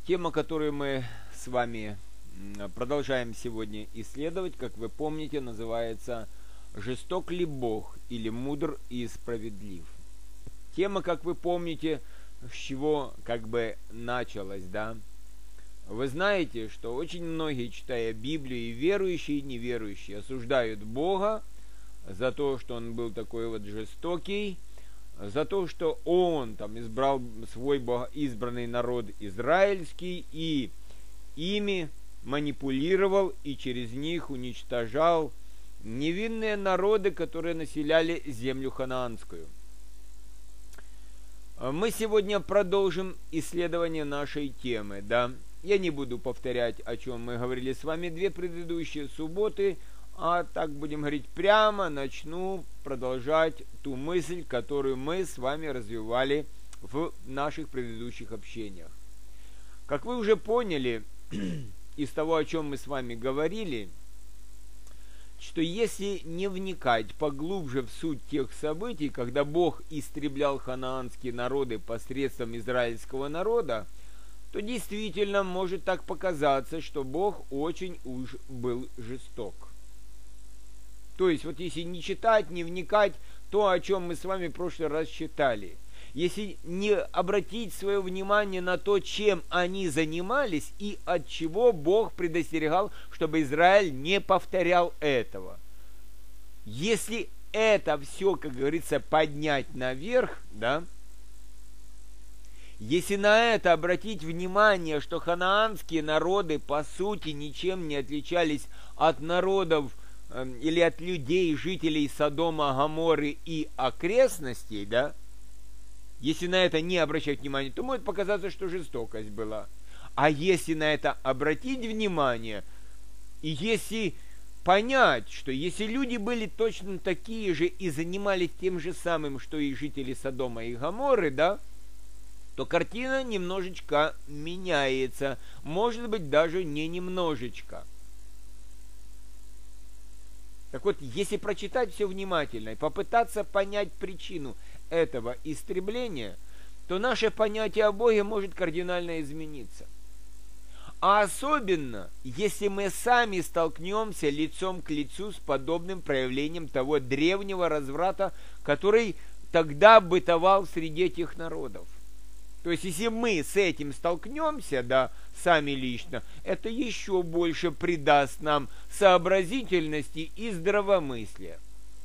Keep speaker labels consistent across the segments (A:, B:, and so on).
A: Тема, которую мы с вами продолжаем сегодня исследовать, как вы помните, называется «Жесток ли Бог или мудр и справедлив?». Тема, как вы помните, с чего началась, да? Вы знаете, что очень многие, читая Библию, и верующие, и неверующие, осуждают Бога за то, что Он был такой вот жестокий, за то, что Он избрал свой богоизбранный народ израильский и ими манипулировал и через них уничтожал невинные народы, которые населяли землю ханаанскую. Мы сегодня продолжим исследование нашей темы, да. Я не буду повторять, о чем мы говорили с вами две предыдущие субботы, а так будем говорить прямо, начну продолжать ту мысль, которую мы с вами развивали в наших предыдущих общениях. Как вы уже поняли из того, о чем мы с вами говорили, что если не вникать поглубже в суть тех событий, когда Бог истреблял ханаанские народы посредством израильского народа, то действительно может так показаться, что Бог очень уж был жесток. То есть, вот если не читать, не вникать, то, о чем мы с вами в прошлый раз читали, если не обратить свое внимание на то, чем они занимались и от чего Бог предостерегал, чтобы Израиль не повторял этого. Если это все, как говорится, поднять наверх, да, если на это обратить внимание, что ханаанские народы по сути ничем не отличались от народов или от людей, жителей Содома, Гоморры и окрестностей, да, если на это не обращать внимания, то может показаться, что жестокость была. А если на это обратить внимание, и если понять, что если люди были точно такие же и занимались тем же самым, что и жители Содома и Гоморры, да, то картина немножечко меняется. Может быть, даже не немножечко. Так вот, если прочитать все внимательно и попытаться понять причину этого истребления, то наше понятие о Боге может кардинально измениться. А особенно, если мы сами столкнемся лицом к лицу с подобным проявлением того древнего разврата, который тогда бытовал среди этих народов. То есть, если мы с этим столкнемся, да, сами лично, это еще больше придаст нам сообразительности и здравомыслия.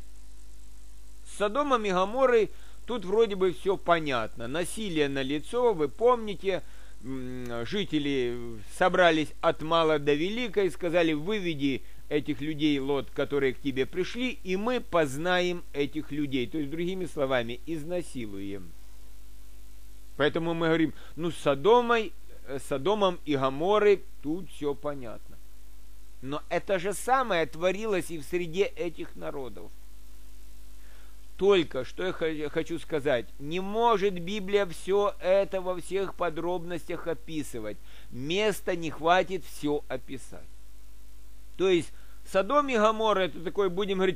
A: С Содомом и Гоморрой тут вроде бы все понятно. Насилие налицо, вы помните, жители собрались от мала до велика и сказали: выведи этих людей, Лот, которые к тебе пришли, и мы познаем этих людей. То есть, другими словами, изнасилуем. Поэтому мы говорим, с Содомом и Гоморрой тут все понятно. Но это же самое творилось и в среде этих народов. Только что я хочу сказать, не может Библия все это во всех подробностях описывать. Места не хватит все описать. То есть Содом и Гоморра — это такой, будем говорить,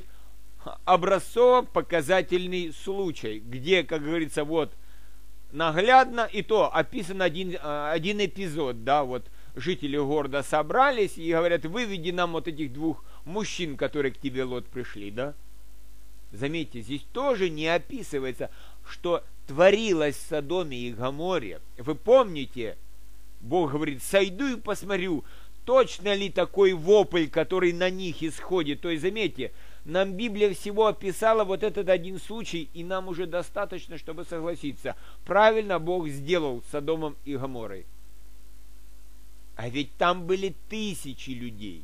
A: образцово-показательный случай, где, как говорится, вот наглядно, и то описан один эпизод, да, вот жители города собрались и говорят: выведи нам вот этих двух мужчин, которые к тебе, Лот, пришли, да. Заметьте, здесь тоже не описывается, что творилось в Содоме и Гоморре. Вы помните, Бог говорит: сойду и посмотрю, точно ли такой вопль, который на них исходит. То есть, заметьте, нам Библия всего описала вот этот один случай, и нам уже достаточно, чтобы согласиться. Правильно Бог сделал с Содомом и Гоморрой. А ведь там были тысячи людей.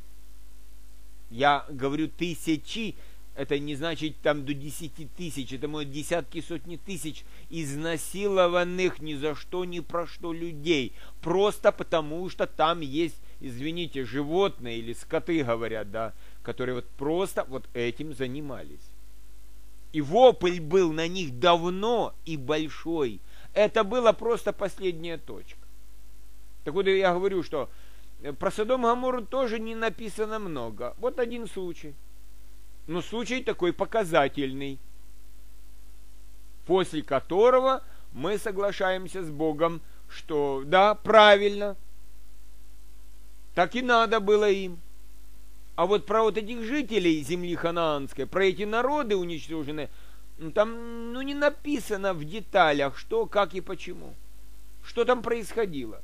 A: Я говорю тысячи, это не значит там до 10 тысяч, это может десятки, сотни тысяч изнасилованных ни за что, ни про что людей. Просто потому, что там есть, извините, животные или скоты, говорят, да, которые вот просто вот этим занимались. И вопль был на них давно и большой. Это была просто последняя точка. Так вот я говорю, что про Содом и Гоморру тоже не написано много. Вот один случай. Но случай такой показательный, после которого мы соглашаемся с Богом, что да, правильно, Так и надо было им. А вот про вот этих жителей земли ханаанской, про эти народы уничтоженные, там не написано в деталях, что, как и почему. Что там происходило.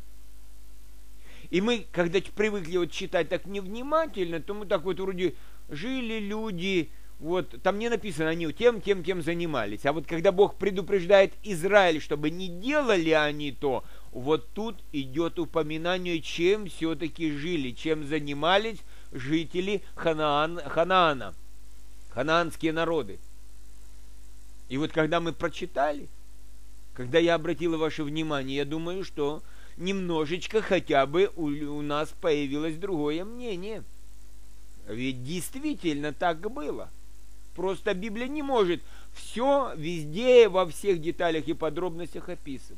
A: И мы, когда привыкли вот читать так невнимательно, то мы так вот вроде жили люди, вот там не написано, они тем занимались. А вот когда Бог предупреждает Израиль, чтобы не делали они то, вот тут идет упоминание, чем все-таки жили, чем занимались жители Ханаана, ханаанские народы. И вот когда мы прочитали, когда я обратил ваше внимание, я думаю, что немножечко хотя бы у нас появилось другое мнение. Ведь действительно так было. Просто Библия не может все везде, во всех деталях и подробностях описывать.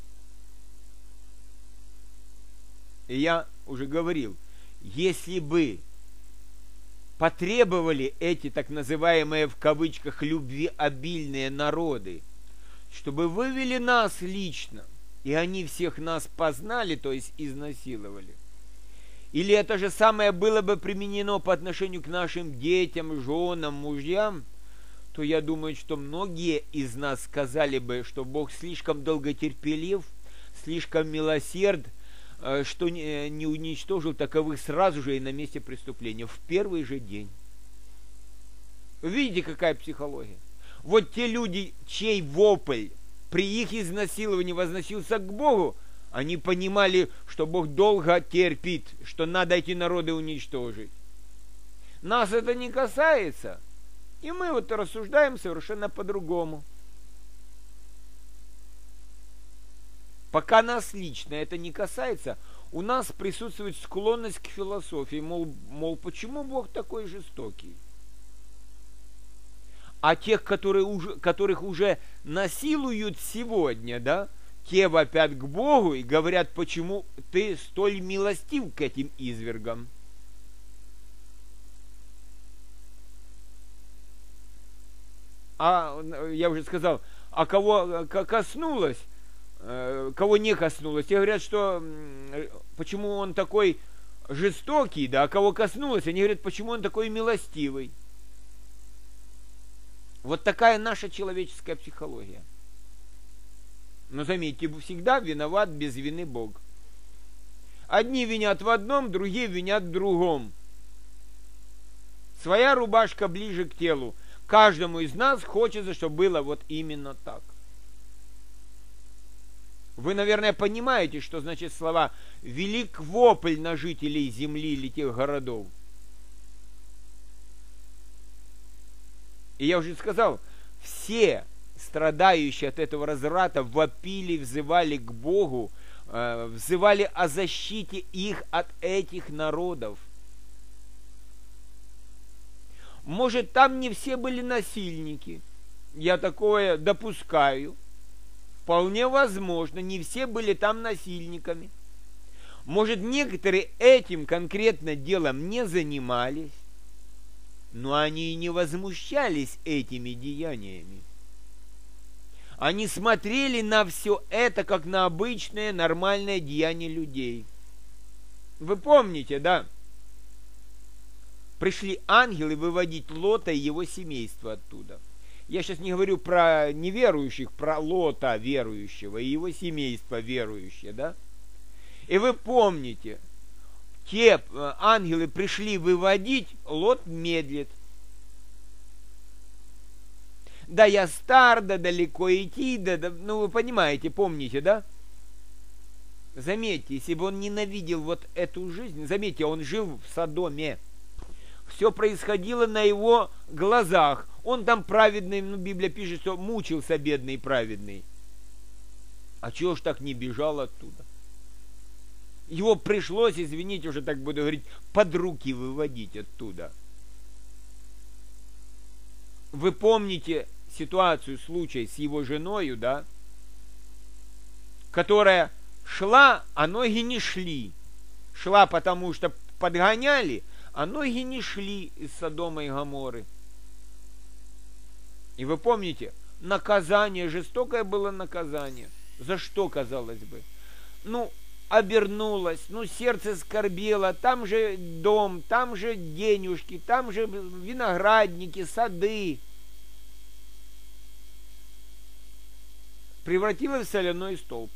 A: И я уже говорил, если бы потребовали эти так называемые в кавычках любвеобильные народы, чтобы вывели нас лично, и они всех нас познали, то есть изнасиловали, или это же самое было бы применено по отношению к нашим детям, женам, мужьям, то я думаю, что многие из нас сказали бы, что Бог слишком долготерпелив, слишком милосерд, что не уничтожил таковых сразу же и на месте преступления, в первый же день. Видите, какая психология? Вот те люди, чей вопль при их изнасиловании возносился к Богу, они понимали, что Бог долго терпит, что надо эти народы уничтожить. Нас это не касается, и мы вот рассуждаем совершенно по-другому. Пока нас лично это не касается, у нас присутствует склонность к философии, мол, почему Бог такой жестокий? А тех, которых уже насилуют сегодня, да, те вопят к Богу и говорят, почему ты столь милостив к этим извергам. А я уже сказал, а кого коснулось, кого не коснулось, те говорят, что почему он такой жестокий, да, а кого коснулось, они говорят, почему он такой милостивый. Вот такая наша человеческая психология. Но заметьте, всегда виноват без вины Бог. Одни винят в одном, другие винят в другом. Своя рубашка ближе к телу. Каждому из нас хочется, чтобы было вот именно так. Вы, наверное, понимаете, что значит слова «велик вопль на жителей земли или тех городов». И я уже сказал, все страдающие от этого разврата вопили, взывали к Богу, взывали о защите их от этих народов. Может, там не все были насильники, я такое допускаю. Вполне возможно, не все были там насильниками. Может, некоторые этим конкретно делом не занимались, но они и не возмущались этими деяниями. Они смотрели на все это, как на обычное, нормальное деяние людей. Вы помните, да? Пришли ангелы выводить Лота и его семейство оттуда. Я сейчас не говорю про неверующих, про Лота верующего и его семейство верующее, да? И вы помните, те ангелы пришли выводить, Лот медлит. Да я стар, да далеко идти, ну вы понимаете, помните, да? Заметьте, если бы он ненавидел вот эту жизнь, заметьте, он жил в Содоме. Все происходило на его глазах. Он там праведный, Библия пишет, что мучился бедный праведный. А чего ж так не бежал оттуда? Его пришлось, извините, уже так буду говорить, под руки выводить оттуда. Вы помните ситуацию, случай с его женою, да? Которая шла, а ноги не шли. Шла, потому что подгоняли, а ноги не шли из Содома и Гоморры. И вы помните, наказание, жестокое было наказание. За что, казалось бы? обернулась, ну, сердце скорбело, там же дом, там же денежки, там же виноградники, сады. Превратилась в соляной столб.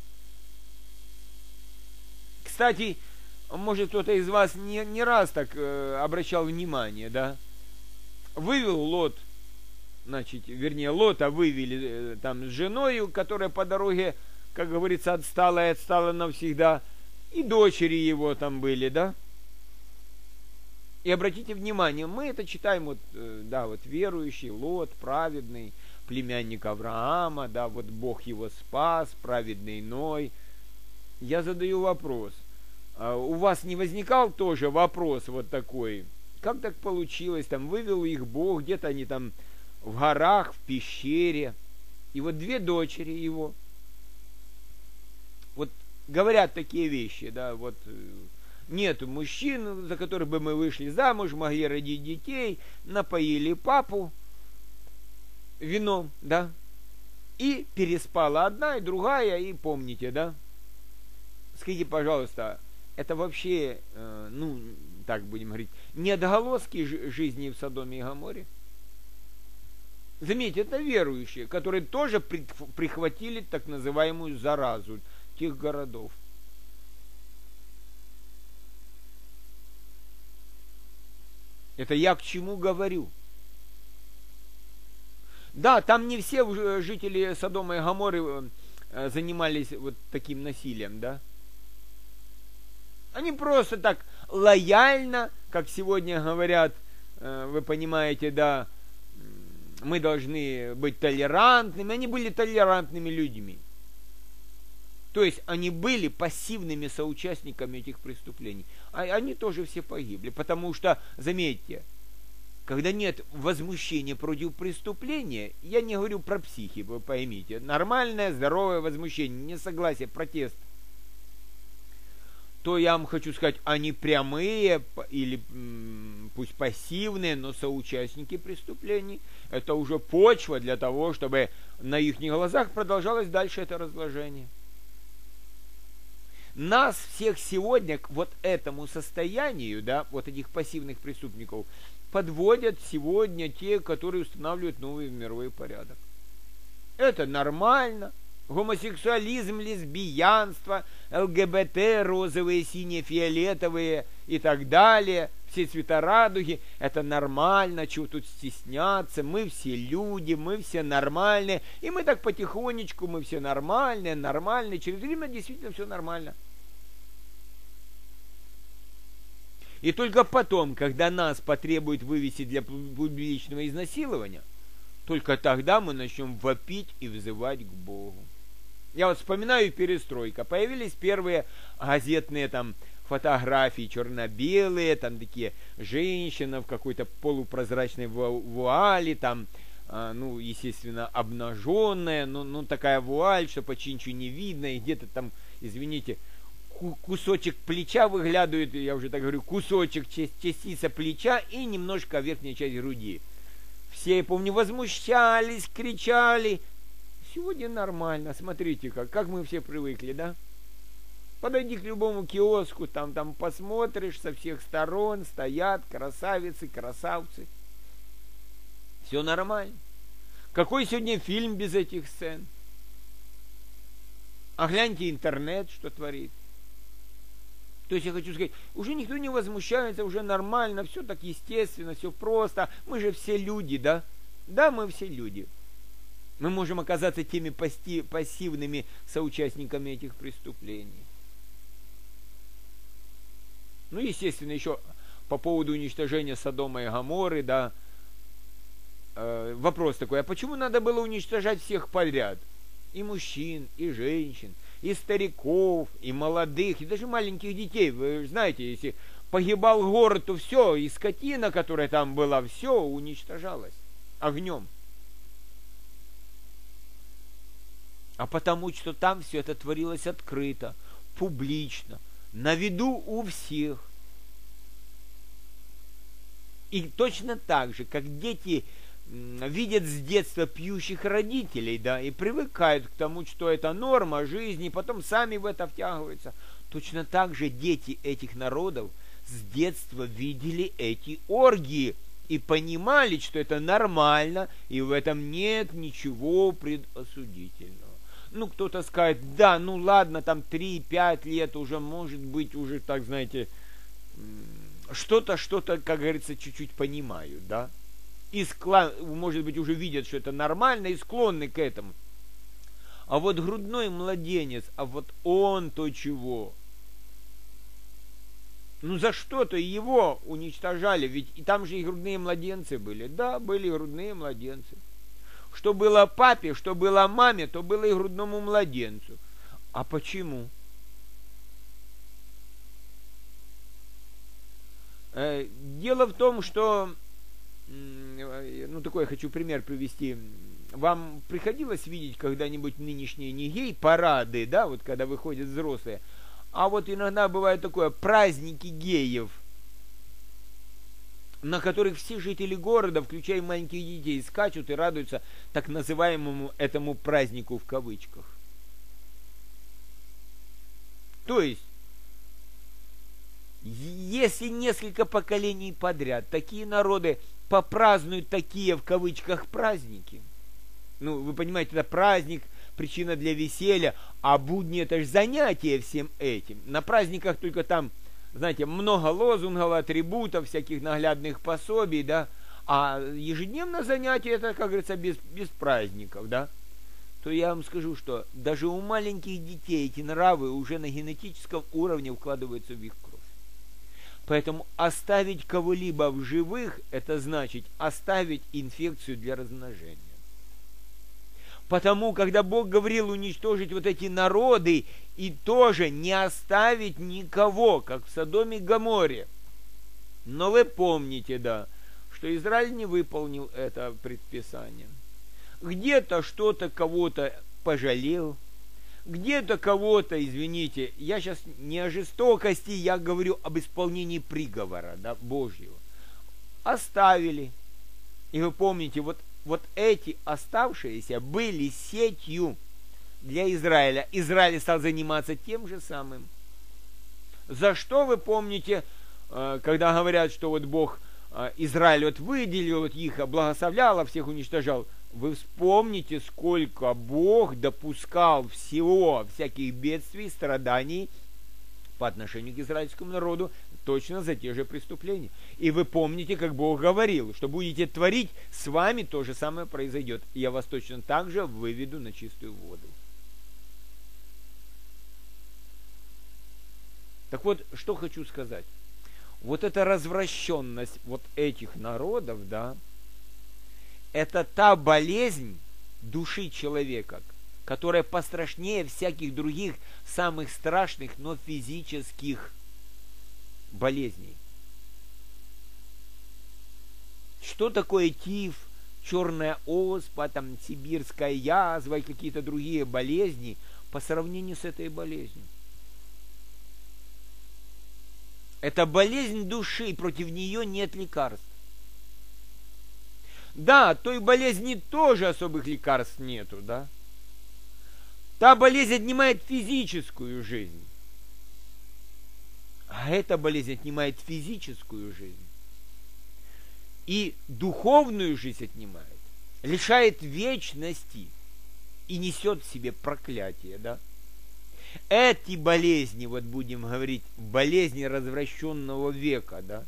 A: Кстати, может, кто-то из вас не раз так обращал внимание, да? Вывел Лот, значит, вернее, Лота вывели там с женою, которая по дороге, как говорится, отстала и отстала навсегда, и дочери его там были, да? И обратите внимание, мы это читаем, вот, да, вот верующий, Лот, праведный, племянник Авраама, да, вот Бог его спас, праведный Ной. Я задаю вопрос. У вас не возникал тоже вопрос вот такой? Как так получилось? Там вывел их Бог, где-то они там в горах, в пещере. И вот две дочери его. Вот говорят такие вещи, да, вот нету мужчин, за которых бы мы вышли замуж, могли родить детей, напоили папу вином, да, и переспала одна и другая, и помните, да? Скажите, пожалуйста, это вообще, ну, так будем говорить, не отголоски жизни в Содоме и Гоморе? Заметьте, это верующие, которые тоже прихватили так называемую заразу тех городов. Это я к чему говорю? Да, там не все жители Содома и Гоморы занимались вот таким насилием, да? Они просто так лояльно, как сегодня говорят, вы понимаете, да, мы должны быть толерантными. Они были толерантными людьми. То есть они были пассивными соучастниками этих преступлений. А они тоже все погибли. Потому что, заметьте, когда нет возмущения против преступления, я не говорю про психи, вы поймите, нормальное, здоровое возмущение, несогласие, протест, то я вам хочу сказать, они прямые или пусть пассивные, но соучастники преступлений. Это уже почва для того, чтобы на их глазах продолжалось дальше это разложение. Нас всех сегодня к вот этому состоянию, да, вот этих пассивных преступников, подводят сегодня те, которые устанавливают новый мировой порядок. Это нормально. Гомосексуализм, лесбиянство, ЛГБТ, розовые, синие, фиолетовые и так далее, все цвета радуги, это нормально, чего тут стесняться, мы все люди, мы все нормальные, и мы так потихонечку, мы все нормальные, через время действительно все нормально. И только потом, когда нас потребуют вывести для публичного изнасилования, только тогда мы начнем вопить и взывать к Богу. Я вот вспоминаю перестройка. Появились первые газетные там фотографии черно-белые, там такие женщины в какой-то полупрозрачной вуале, там, ну, естественно, обнаженная, ну, такая вуаль, что почти ничего не видно, и где-то там, извините, кусочек плеча выглядывает, я уже так говорю, кусочек, частица плеча и немножко верхняя часть груди. Все, я помню, возмущались, кричали. Сегодня нормально, смотрите, как мы все привыкли, да? Подойди к любому киоску, там посмотришь, со всех сторон стоят красавицы, красавцы. Все нормально. Какой сегодня фильм без этих сцен? А гляньте интернет, что творит. То есть я хочу сказать, уже никто не возмущается, уже нормально, все так естественно, все просто. Мы же все люди, да? Да, мы все люди. Мы можем оказаться теми пассивными соучастниками этих преступлений. Ну, естественно, еще по поводу уничтожения Содома и Гоморры, да, вопрос такой, а почему надо было уничтожать всех подряд? И мужчин, и женщин, и стариков, и молодых, и даже маленьких детей. Вы знаете, если погибал город, то все, и скотина, которая там была, все уничтожалось огнем. А потому что там все это творилось открыто, публично, на виду у всех. И точно так же, как дети видят с детства пьющих родителей, да, и привыкают к тому, что это норма жизни, потом сами в это втягиваются. Точно так же дети этих народов с детства видели эти оргии и понимали, что это нормально, и в этом нет ничего предосудительного. Ну, кто-то скажет, да, ну ладно, там 3-5 лет уже, может быть, уже, так, знаете, что-то, как говорится, чуть-чуть понимают, да. И может быть, уже видят, что это нормально, и склонны к этому. А вот грудной младенец, а вот он-то чего? Ну, за что-то его уничтожали, ведь и там же и грудные младенцы были. Да, были грудные младенцы. Что было папе, что было маме, то было и грудному младенцу. А почему? Дело в том, что, ну, такой я хочу пример привести. Вам приходилось видеть когда-нибудь нынешние не гей-парады, да, вот когда выходят взрослые, а вот иногда бывает такое, праздники геев, на которых все жители города, включая маленьких детей, скачут и радуются так называемому этому празднику в кавычках. То есть, если несколько поколений подряд такие народы попразднуют такие в кавычках праздники, ну, вы понимаете, это праздник, причина для веселья, а будни это же занятие всем этим. На праздниках только там, знаете, много лозунгов, атрибутов, всяких наглядных пособий, да, а ежедневное занятие это, как говорится, без праздников, да, то я вам скажу, что даже у маленьких детей эти нравы уже на генетическом уровне вкладываются в их кровь. Поэтому оставить кого-либо в живых, это значит оставить инфекцию для размножения. Потому, когда Бог говорил уничтожить вот эти народы и тоже не оставить никого, как в Содоме и Гоморе. Но вы помните, да, что Израиль не выполнил это предписание. Где-то что-то кого-то пожалел, где-то кого-то, извините, я сейчас не о жестокости, я говорю об исполнении приговора, да, Божьего. Оставили. И вы помните, вот эти оставшиеся были сетью для Израиля. Израиль стал заниматься тем же самым. За что, вы помните, когда говорят, что вот Бог Израиль вот выделил вот их, благословлял, а всех уничтожал. Вы вспомните, сколько Бог допускал всего, всяких бедствий, страданий по отношению к израильскому народу, точно за те же преступления. И вы помните, как Бог говорил, что будете творить, с вами то же самое произойдет. И я вас точно так же выведу на чистую воду. Так вот, что хочу сказать. Вот эта развращенность вот этих народов, да, это та болезнь души человека, которая пострашнее всяких других самых страшных, но физических болезней. Что такое тиф, черная оспа, там, сибирская язва и какие-то другие болезни по сравнению с этой болезнью? Это болезнь души, против нее нет лекарств. Да, от той болезни тоже особых лекарств нету, да? Та болезнь отнимает физическую жизнь. А эта болезнь отнимает физическую жизнь. И духовную жизнь отнимает. Лишает вечности. И несет в себе проклятие, да? Эти болезни, вот будем говорить, болезни развращенного века, да?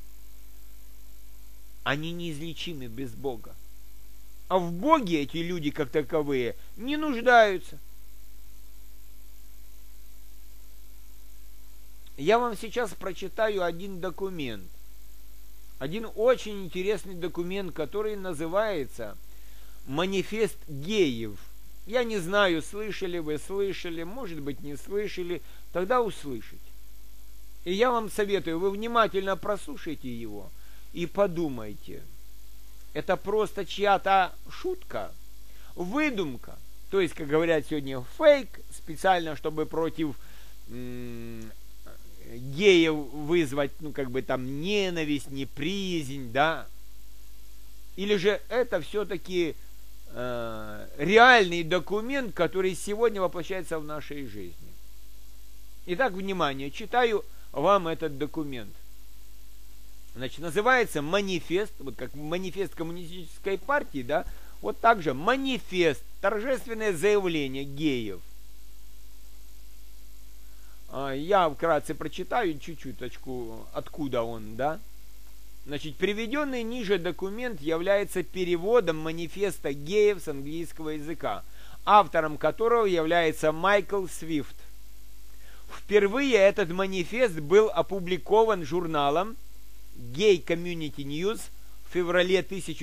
A: Они неизлечимы без Бога. А в Боге эти люди, как таковые, не нуждаются. Я вам сейчас прочитаю один документ. Один очень интересный документ, который называется «Манифест геев». Я не знаю, слышали вы, слышали, может быть, не слышали, тогда услышите. И я вам советую, вы внимательно прослушайте его и подумайте. Это просто чья-то шутка, выдумка. То есть, как говорят сегодня, фейк, специально, чтобы против геев вызвать, ну, как бы там, ненависть, неприязнь, да. Или же это все-таки реальный документ, который сегодня воплощается в нашей жизни? Итак, внимание, читаю вам этот документ. Значит, называется манифест, вот как манифест коммунистической партии, да, вот так же манифест, торжественное заявление геев. Я вкратце прочитаю чуть-чуточку, откуда он, да. Значит, приведенный ниже документ является переводом манифеста геев с английского языка, автором которого является Майкл Свифт. Впервые этот манифест был опубликован журналом Gay Community News в феврале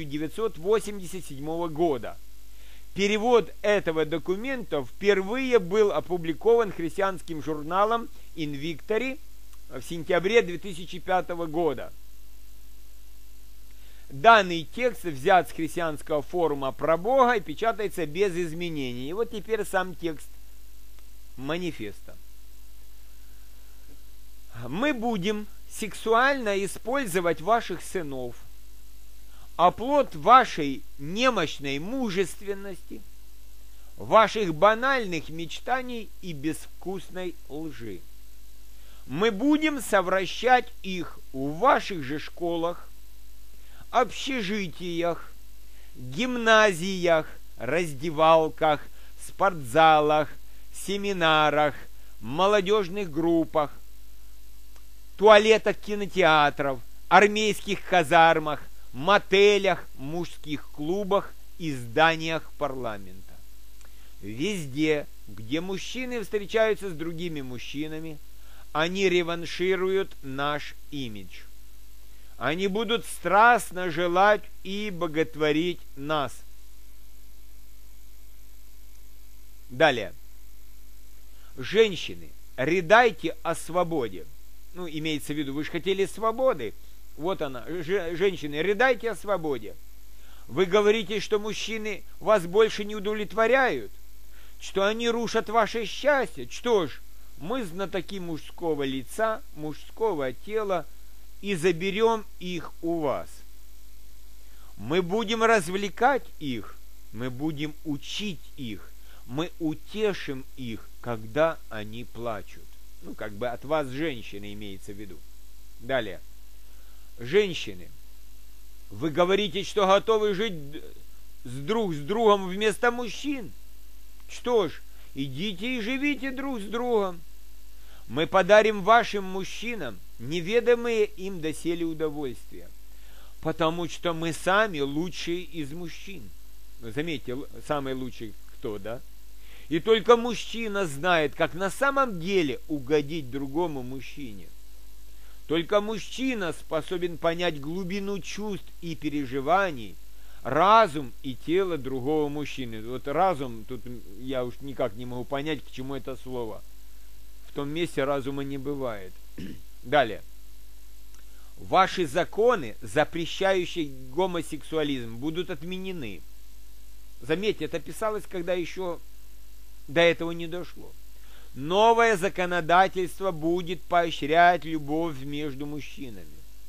A: 1987 года. Перевод этого документа впервые был опубликован христианским журналом In Victory в сентябре 2005 года. Данный текст взят с христианского форума про Бога и печатается без изменений. И вот теперь сам текст манифеста. Мы будем сексуально использовать ваших сынов, а плод вашей немощной мужественности, ваших банальных мечтаний и безвкусной лжи. Мы будем совращать их в ваших же школах, общежитиях, гимназиях, раздевалках, спортзалах, семинарах, молодежных группах, туалетах кинотеатров, армейских казармах, мотелях, мужских клубах и зданиях парламента. Везде, где мужчины встречаются с другими мужчинами, они реваншируют наш имидж. Они будут страстно желать и боготворить нас. Далее. Женщины, рыдайте о свободе. Ну, имеется в виду, вы же хотели свободы. Вот она. Женщины, рыдайте о свободе. Вы говорите, что мужчины вас больше не удовлетворяют, что они рушат ваше счастье. Что ж, мы знатоки мужского лица, мужского тела, и заберем их у вас. Мы будем развлекать их, мы будем учить их, мы утешим их, когда они плачут. Ну, как бы от вас, женщины, имеется в виду. Далее. Женщины, вы говорите, что готовы жить друг с другом вместо мужчин. Что ж, идите и живите друг с другом. Мы подарим вашим мужчинам неведомые им доселе удовольствия, потому что мы сами лучшие из мужчин. Вы заметьте, самый лучший кто, да? И только мужчина знает, как на самом деле угодить другому мужчине. Только мужчина способен понять глубину чувств и переживаний, разум и тело другого мужчины. Вот разум, тут я уж никак не могу понять, к чему это слово. В том месте разума не бывает. Далее. Ваши законы, запрещающие гомосексуализм, будут отменены. Заметьте, это писалось, когда еще до этого не дошло. Новое законодательство будет поощрять любовь между мужчинами.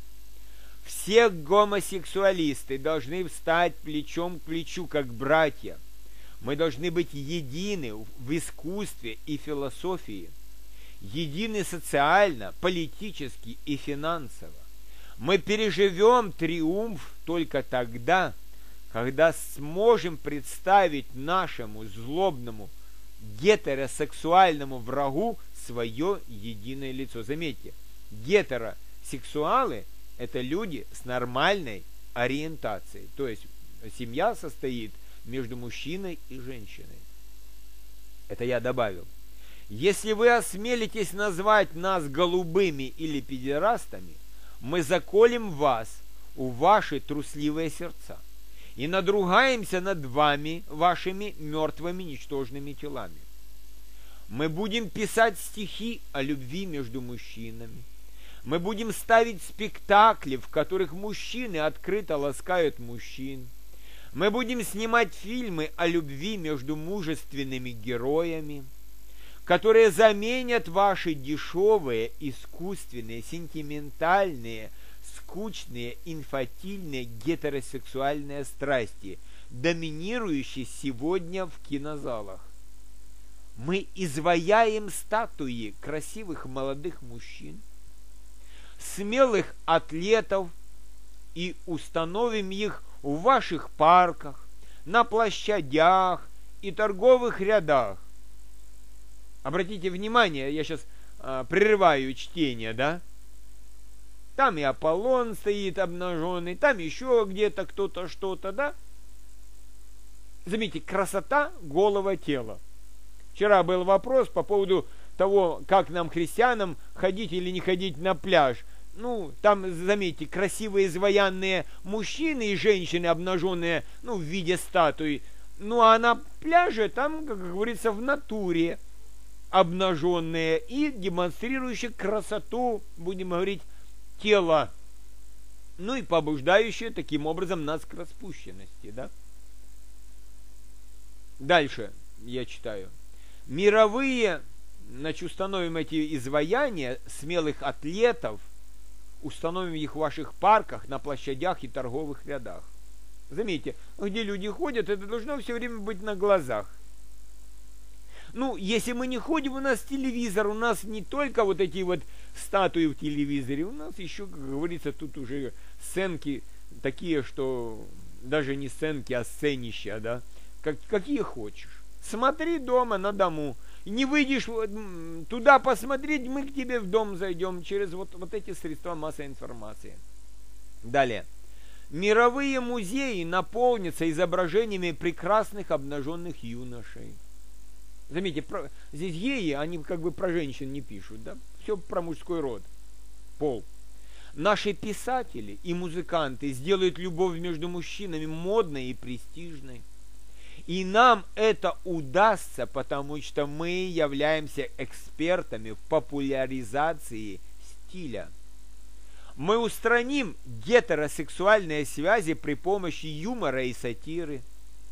A: Все гомосексуалисты должны встать плечом к плечу, как братья. Мы должны быть едины в искусстве и философии, едины социально, политически и финансово. Мы переживем триумф только тогда, когда сможем представить нашему злобному гетеросексуальному врагу свое единое лицо. Заметьте, гетеросексуалы – это люди с нормальной ориентацией. То есть семья состоит между мужчиной и женщиной. Это я добавил. Если вы осмелитесь назвать нас голубыми или педерастами, мы заколем вас у ваши трусливые сердца и надругаемся над вами, вашими мертвыми ничтожными телами. Мы будем писать стихи о любви между мужчинами. Мы будем ставить спектакли, в которых мужчины открыто ласкают мужчин. Мы будем снимать фильмы о любви между мужественными героями, которые заменят ваши дешевые, искусственные, сентиментальные, скучные, инфантильные, гетеросексуальные страсти, доминирующие сегодня в кинозалах. Мы изваяем статуи красивых молодых мужчин, смелых атлетов и установим их в ваших парках, на площадях и торговых рядах. Обратите внимание, я сейчас прерываю чтение, да? Там и Аполлон стоит обнаженный, там еще где-то кто-то что-то, да? Заметьте, красота голого тела. Вчера был вопрос по поводу того, как нам, христианам, ходить или не ходить на пляж. Ну, там, заметьте, красивые изваянные мужчины и женщины, обнаженные, ну, в виде статуи. Ну, а на пляже там, как говорится, в натуре обнаженные и демонстрирующие красоту, будем говорить, тела. Ну, и побуждающие таким образом нас к распущенности, да? Дальше я читаю. Мировые, значит, установим эти изваяния смелых атлетов, установим их в ваших парках, на площадях и торговых рядах. Заметьте, где люди ходят, это должно все время быть на глазах. Ну, если мы не ходим, у нас телевизор, у нас не только вот эти вот статуи в телевизоре, у нас еще, как говорится, тут уже сценки такие, что даже не сценки, а сценища, да, какие хочешь. Смотри дома, на дому. Не выйдешь туда посмотреть, мы к тебе в дом зайдем через вот эти средства массовой информации. Далее. Мировые музеи наполнятся изображениями прекрасных обнаженных юношей. Заметьте, здесь геи, они как бы про женщин не пишут, да? Все про мужской род, пол. Наши писатели и музыканты сделают любовь между мужчинами модной и престижной. И нам это удастся, потому что мы являемся экспертами в популяризации стиля. Мы устраним гетеросексуальные связи при помощи юмора и сатиры.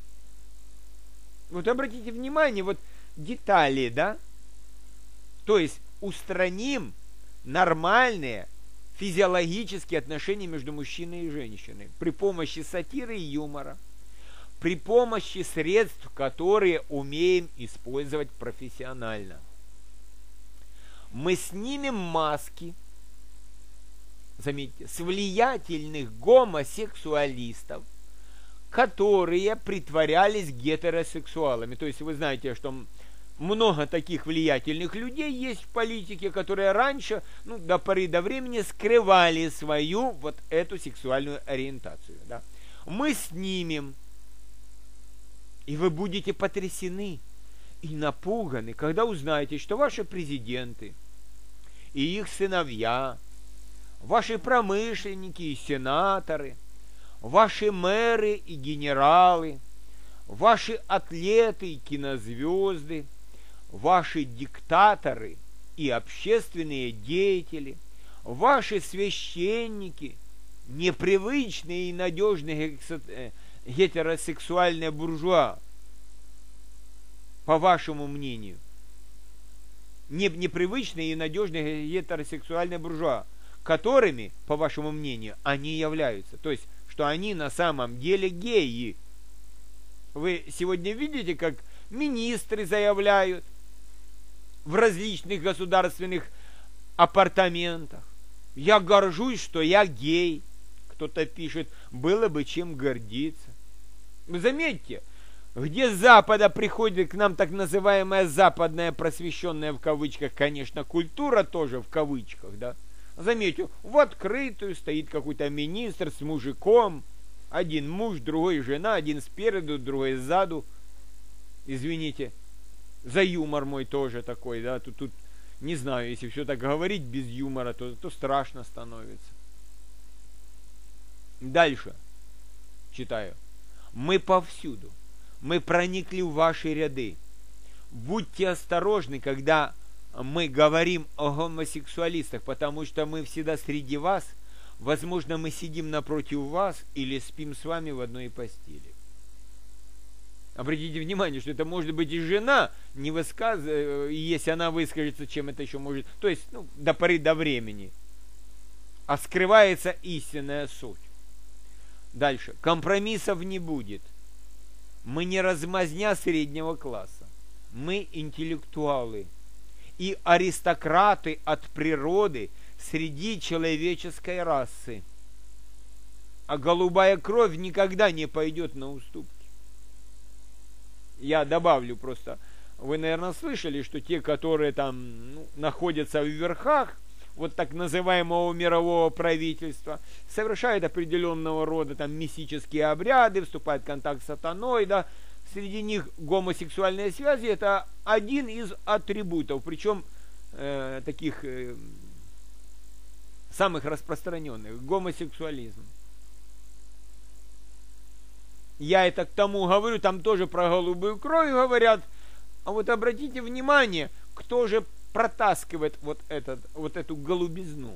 A: Вот обратите внимание, вот детали, да? То есть устраним нормальные физиологические отношения между мужчиной и женщиной при помощи сатиры и юмора, при помощи средств, которые умеем использовать профессионально. Мы снимем маски, заметьте, с влиятельных гомосексуалистов, которые притворялись гетеросексуалами. То есть вы знаете, что много таких влиятельных людей есть в политике, которые раньше, ну, до поры до времени скрывали свою вот эту сексуальную ориентацию. Да? Мы снимем, и вы будете потрясены и напуганы, когда узнаете, что ваши президенты и их сыновья, ваши промышленники и сенаторы, ваши мэры и генералы, ваши атлеты и кинозвезды, ваши диктаторы и общественные деятели, ваши священники, непривычные и надежные гетеросексуальные буржуа, по вашему мнению, непривычные и надежные гетеросексуальные буржуа, которыми, по вашему мнению, они являются. То есть, что они на самом деле геи. Вы сегодня видите, как министры заявляют в различных государственных апартаментах: я горжусь, что я гей. Кто-то пишет: было бы чем гордиться. Вы заметьте, где с Запада приходит к нам так называемая западная просвещенная в кавычках, конечно, культура тоже в кавычках, да? Заметьте, в открытую стоит какой-то министр с мужиком. Один муж, другой жена, один спереду, другой сзаду. Извините, за юмор мой тоже такой, да? Тут не знаю, если все так говорить без юмора, то страшно становится. Дальше читаю. Мы повсюду. Мы проникли в ваши ряды. Будьте осторожны, когда мы говорим о гомосексуалистах, потому что мы всегда среди вас. Возможно, мы сидим напротив вас или спим с вами в одной постели. Обратите внимание, что это может быть и жена, не высказывая, если она выскажется, чем это еще может. То есть, до поры до времени. а скрывается истинная суть. Дальше. Компромиссов не будет. Мы не размазня среднего класса. Мы интеллектуалы и аристократы от природы среди человеческой расы. А голубая кровь никогда не пойдет на уступки. Я добавлю просто, вы, наверное, слышали, что те, которые там находятся в верхах, вот так называемого мирового правительства, совершают определенного рода там мистические обряды, вступают в контакт с сатаной, да, среди них гомосексуальные связи — это один из атрибутов, причем таких самых распространенных, гомосексуализм. Я это к тому говорю, там тоже про голубую кровь говорят, а вот обратите внимание, кто же протаскивает вот эту голубизну.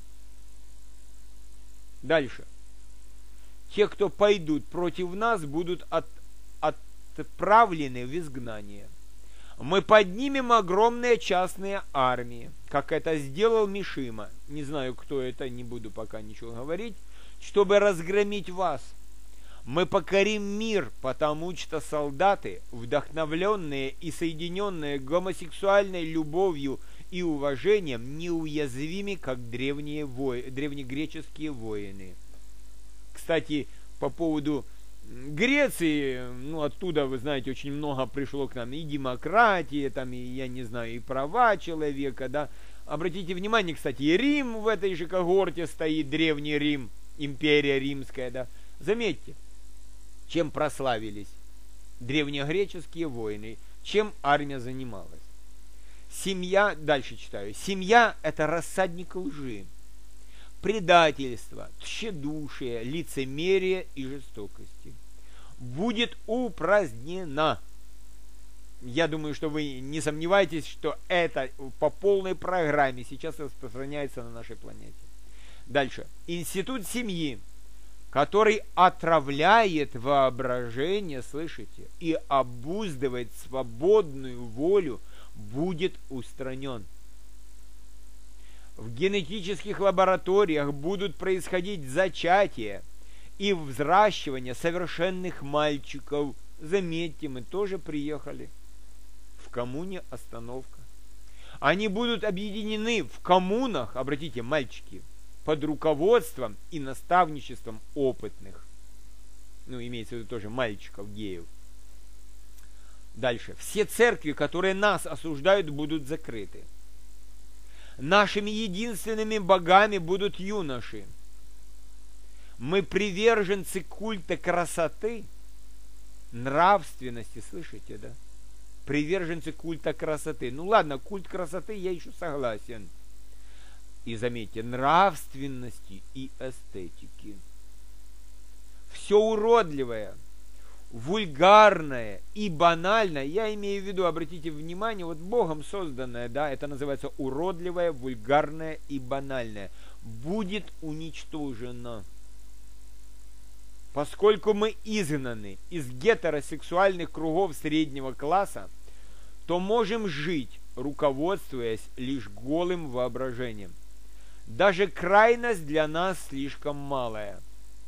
A: Дальше. Те, кто пойдут против нас, будут отправлены в изгнание. Мы поднимем огромные частные армии, как это сделал Мишима. Не знаю, кто это, не буду пока ничего говорить, чтобы разгромить вас. Мы покорим мир, потому что солдаты, вдохновленные и соединенные гомосексуальной любовью и уважением, неуязвимы, как древнегреческие воины. Кстати, по поводу Греции, оттуда, вы знаете, очень много пришло к нам и демократии, там, и, я не знаю, и права человека, да. Обратите внимание, кстати, и Рим в этой же когорте стоит, древний Рим, империя римская, да. Заметьте, чем прославились древнегреческие воины, чем армия занималась. Семья, дальше читаю, семья — это рассадник лжи, предательства, тщедушия, лицемерия и жестокости. Будет упразднена. Я думаю, что вы не сомневаетесь, что это по полной программе сейчас распространяется на нашей планете. Дальше. Институт семьи, который отравляет воображение, слышите, и обуздывает свободную волю, будет устранен. В генетических лабораториях будут происходить зачатия и взращивание совершенных мальчиков. Заметьте, мы тоже приехали. В коммуне остановка. Они будут объединены в коммунах, обратите, мальчики, под руководством и наставничеством опытных. Имеется в виду тоже мальчиков, геев. Дальше. Все церкви, которые нас осуждают, будут закрыты. Нашими единственными богами будут юноши. Мы приверженцы культа красоты, нравственности, слышите, да? Приверженцы культа красоты. Ладно, культ красоты я еще согласен. И заметьте, нравственности и эстетики. Все уродливое, вульгарное и банальное, я имею в виду, обратите внимание, вот Богом созданное, да, это называется уродливое, вульгарное и банальное, будет уничтожено. Поскольку мы изгнаны из гетеросексуальных кругов среднего класса, то можем жить, руководствуясь лишь голым воображением. Даже крайность для нас слишком малая.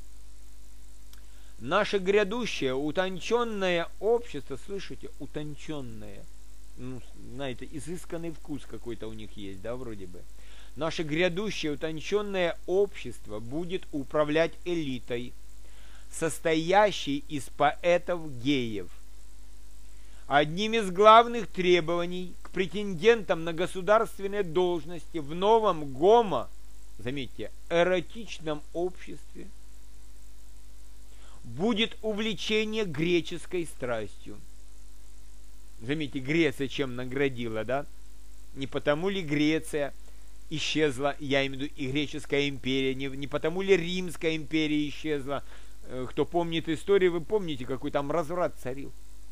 A: Наше грядущее утонченное общество, слышите, утонченное, знаете, изысканный вкус какой-то у них есть, да, вроде бы. Наше грядущее утонченное общество будет управлять элитой, состоящей из поэтов-геев. Одним из главных требований к претендентам на государственные должности в новом заметьте, эротичном обществе будет увлечение греческой страстью. Заметьте, Греция чем наградила, да? Не потому ли Греция исчезла, я имею в виду и греческая империя, не потому ли Римская империя исчезла? Кто помнит историю, вы помните, какой там разврат царил.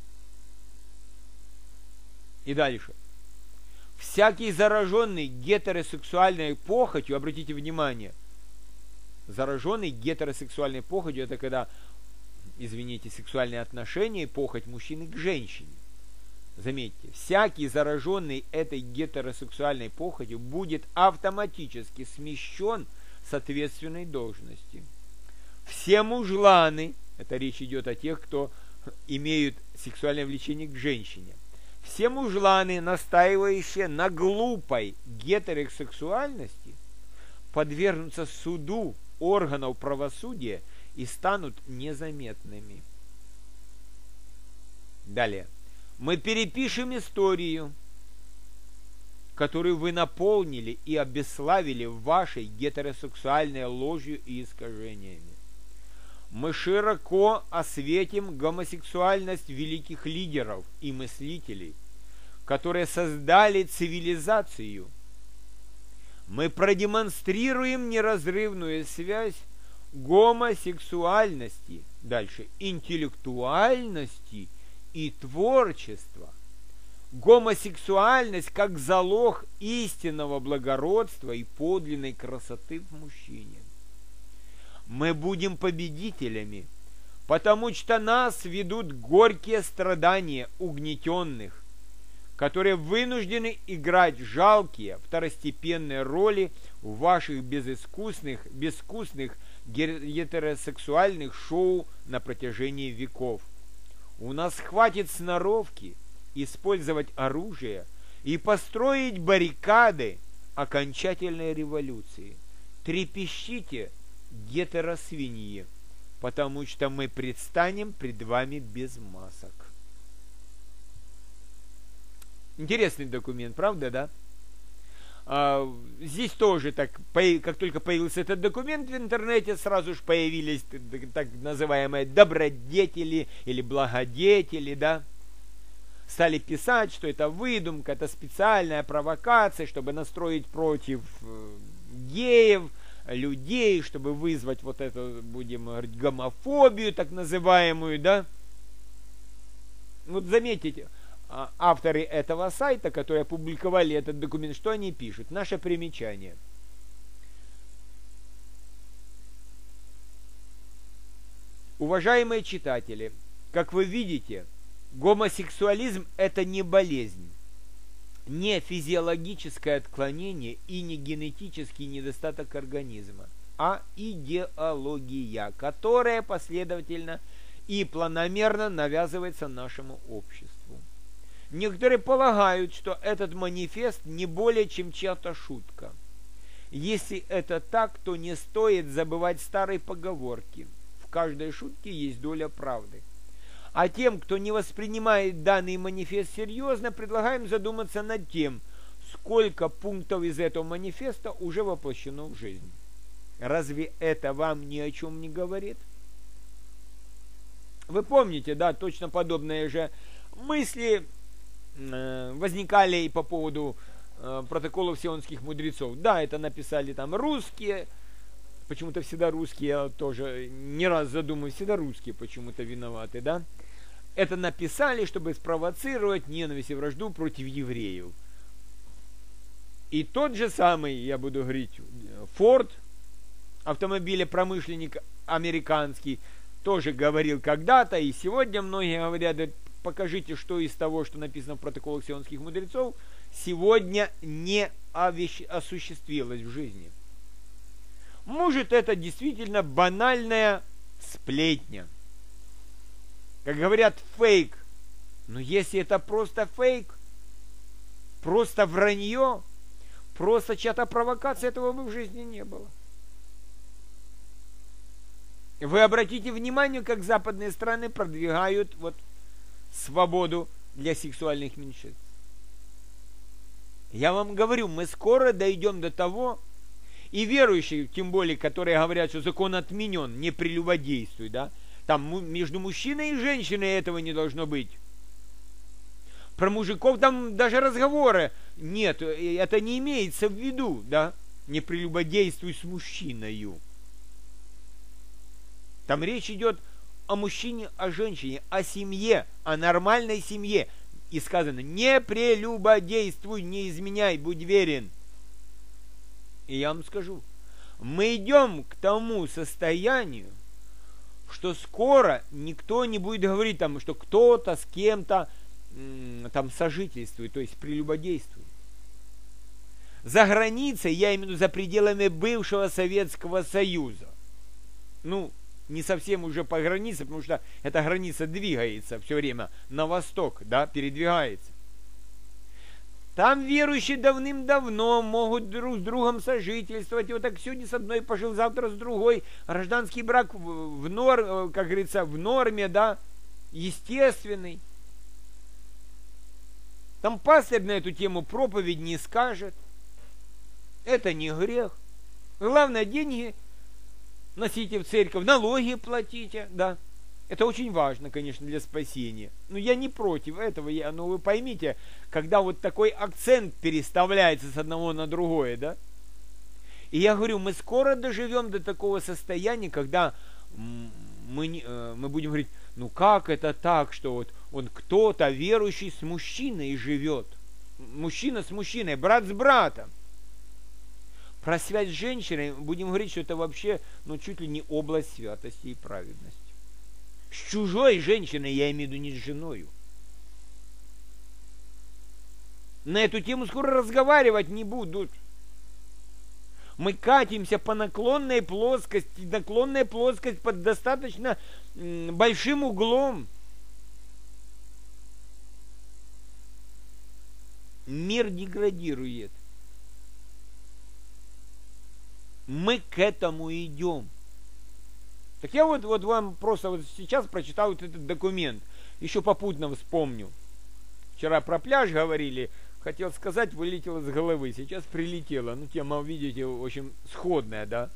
A: И дальше. Всякий зараженный гетеросексуальной похотью, обратите внимание, зараженный гетеросексуальной похотью, это когда, извините, сексуальные отношения и похоть мужчины к женщине. Заметьте, всякий зараженный этой гетеросексуальной похотью будет автоматически смещен с ответственной должности. Все мужланы, это речь идет о тех, кто имеют сексуальное влечение к женщине, все мужланы, настаивающие на глупой гетеросексуальности, подвергнутся суду органов правосудия и станут незаметными. Далее. Мы перепишем историю, которую вы наполнили и обесславили вашей гетеросексуальной ложью и искажениями. Мы широко осветим гомосексуальность великих лидеров и мыслителей, которые создали цивилизацию. Мы продемонстрируем неразрывную связь гомосексуальности, дальше, интеллектуальности и творчества. Гомосексуальность как залог истинного благородства и подлинной красоты в мужчине. Мы будем победителями, потому что нас ведут горькие страдания угнетенных, которые вынуждены играть жалкие второстепенные роли в ваших безвкусных гетеросексуальных шоу на протяжении веков. У нас хватит сноровки использовать оружие и построить баррикады окончательной революции. Трепещите, гетеросвиньи, потому что мы предстанем пред вами без масок. Интересный документ, правда, да? Здесь тоже так, как только появился этот документ в интернете, сразу же появились так называемые добродетели или благодетели, да? Стали писать, что это выдумка, это специальная провокация, чтобы настроить против геев, людей, чтобы вызвать вот эту, будем говорить, гомофобию так называемую, да? Вот заметите, авторы этого сайта, которые опубликовали этот документ, что они пишут? Наше примечание. Уважаемые читатели, как вы видите, гомосексуализм – это не болезнь, не физиологическое отклонение и не генетический недостаток организма, а идеология, которая последовательно и планомерно навязывается нашему обществу. Некоторые полагают, что этот манифест не более чем чья-то шутка. Если это так, то не стоит забывать старой поговорки: в каждой шутке есть доля правды. А тем, кто не воспринимает данный манифест серьезно, предлагаем задуматься над тем, сколько пунктов из этого манифеста уже воплощено в жизнь. Разве это вам ни о чем не говорит? Вы помните, да, точно подобные же мысли возникали и по поводу протоколов сионских мудрецов. Да, это написали там русские, почему-то всегда русские, я тоже не раз задумываюсь, всегда русские почему-то виноваты, да? Это написали, чтобы спровоцировать ненависть и вражду против евреев. И тот же самый, я буду говорить, Форд, автомобилепромышленник американский, тоже говорил когда-то, и сегодня многие говорят: покажите, что из того, что написано в протоколах сионских мудрецов, сегодня не осуществилось в жизни. Может, это действительно банальная сплетня. Как говорят, фейк. Но если это просто фейк, просто вранье, просто чья-то провокация, этого бы в жизни не было. Вы обратите внимание, как западные страны продвигают вот свободу для сексуальных меньшинств. Я вам говорю, мы скоро дойдем до того, и верующие, тем более, которые говорят, что закон отменен, не прелюбодействуй, да, там между мужчиной и женщиной этого не должно быть. Про мужиков там даже разговоры нет, это не имеется в виду, да, не прелюбодействуй с мужчиною. Там речь идет о мужчине, о женщине, о семье, о нормальной семье. И сказано: не прелюбодействуй, не изменяй, будь верен. И я вам скажу, мы идем к тому состоянию, что скоро никто не будет говорить, там, что кто-то с кем-то там сожительствует, то есть прелюбодействует. за границей, я имею в виду за пределами бывшего Советского Союза. Ну, не совсем уже по границе, потому что эта граница двигается все время на восток, да, передвигается. Там верующие давным-давно могут друг с другом сожительствовать. И вот так сегодня с одной пожил, завтра с другой. Гражданский брак как говорится, в норме, да, естественный. Там пастырь на эту тему проповедь не скажет. Это не грех. Главное, деньги носите в церковь, налоги платите, да. Это очень важно, конечно, для спасения. Но я не против этого, но вы поймите, когда вот такой акцент переставляется с одного на другое, да. И я говорю, мы скоро доживем до такого состояния, когда мы будем говорить, ну как это так, что вот он кто-то верующий с мужчиной живет. Мужчина с мужчиной, брат с братом. Про связь с женщиной будем говорить, что это вообще, ну, чуть ли не область святости и праведности. С чужой женщиной, я имею в виду не с женою. На эту тему скоро разговаривать не будут. Мы катимся по наклонной плоскости, наклонная плоскость под достаточно большим углом. Мир деградирует. Мы к этому идем. Так я вот вам просто вот сейчас прочитал вот этот документ. Еще попутно вспомню. Вчера про пляж говорили. Хотел сказать, вылетело с головы. Сейчас прилетело. Ну, тема, видите, очень сходная, да.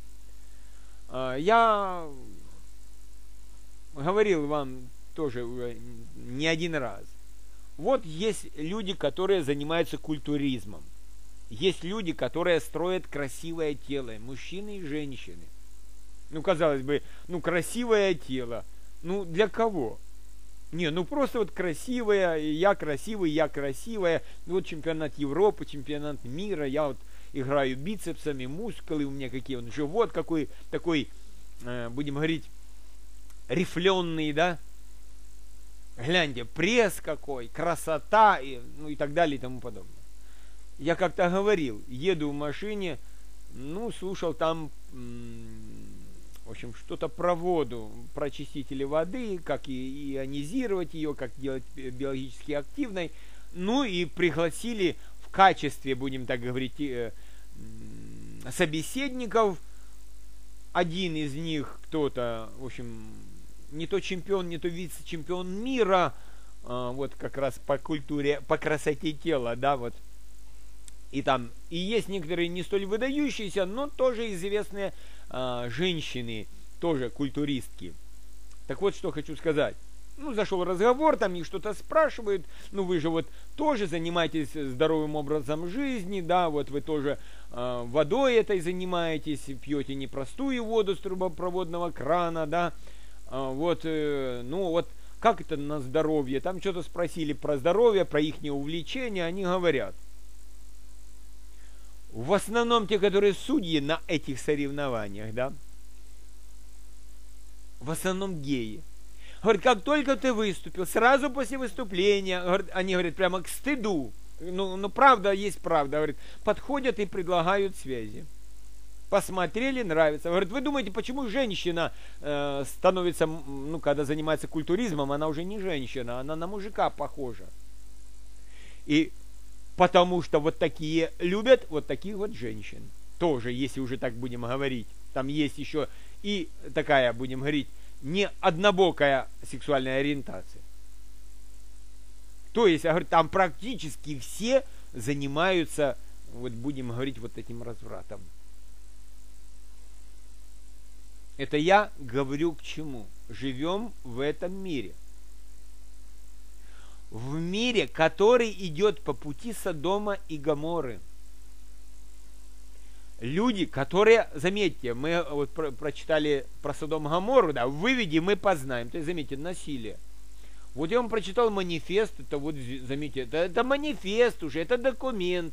A: Я говорил вам тоже не один раз. Вот есть люди, которые занимаются культуризмом. Есть люди, которые строят красивое тело. Мужчины и женщины. Ну, казалось бы, ну, красивое тело. Ну, для кого? Не, ну, просто вот красивое, я красивый, я красивая. Вот чемпионат Европы, чемпионат мира. Я вот играю бицепсами, мускулы у меня какие. Он живот какой, такой, будем говорить, рифленый, да? Гляньте, пресс какой, красота, ну, и так далее, и тому подобное. Я как-то говорил, еду в машине, ну, слушал там... В общем, что-то про воду, про очистители воды, как и ионизировать ее, как делать биологически активной. Ну и пригласили в качестве, будем так говорить, собеседников. Один из них кто-то, в общем, не то чемпион, не то вице-чемпион мира, вот как раз по культуре, по красоте тела, да, вот. И там и есть некоторые не столь выдающиеся, но тоже известные женщины, тоже культуристки. Так вот, что хочу сказать. Ну, зашел разговор, там их что-то спрашивают. Ну, вы же вот тоже занимаетесь здоровым образом жизни, да, вот вы тоже водой этой занимаетесь, пьете не простую воду с трубопроводного крана, да. Вот, ну, вот, как это на здоровье? Там что-то спросили про здоровье, про их увлечения, они говорят. В основном те, которые судьи на этих соревнованиях, да, в основном геи. Говорит, как только ты выступил, сразу после выступления, говорит, они говорят прямо к стыду, ну правда есть правда, говорит, подходят и предлагают связи. Посмотрели, нравится. Говорит, вы думаете, почему женщина становится, ну, когда занимается культуризмом, она уже не женщина, она на мужика похожа. И потому что вот такие любят вот таких вот женщин. Тоже, если уже так будем говорить. Там есть еще и такая, будем говорить, не однобокая сексуальная ориентация. То есть, я говорю, там практически все занимаются, вот будем говорить, вот этим развратом. Это я говорю к чему? Живем в этом мире. В мире, который идет по пути Содома и Гоморры. Люди, которые, заметьте, мы вот прочитали про Содом и Гоморру, да, выведи мы познаем, то есть, заметьте, насилие. Вот я вам прочитал манифест, это вот, заметьте, это манифест уже, это документ.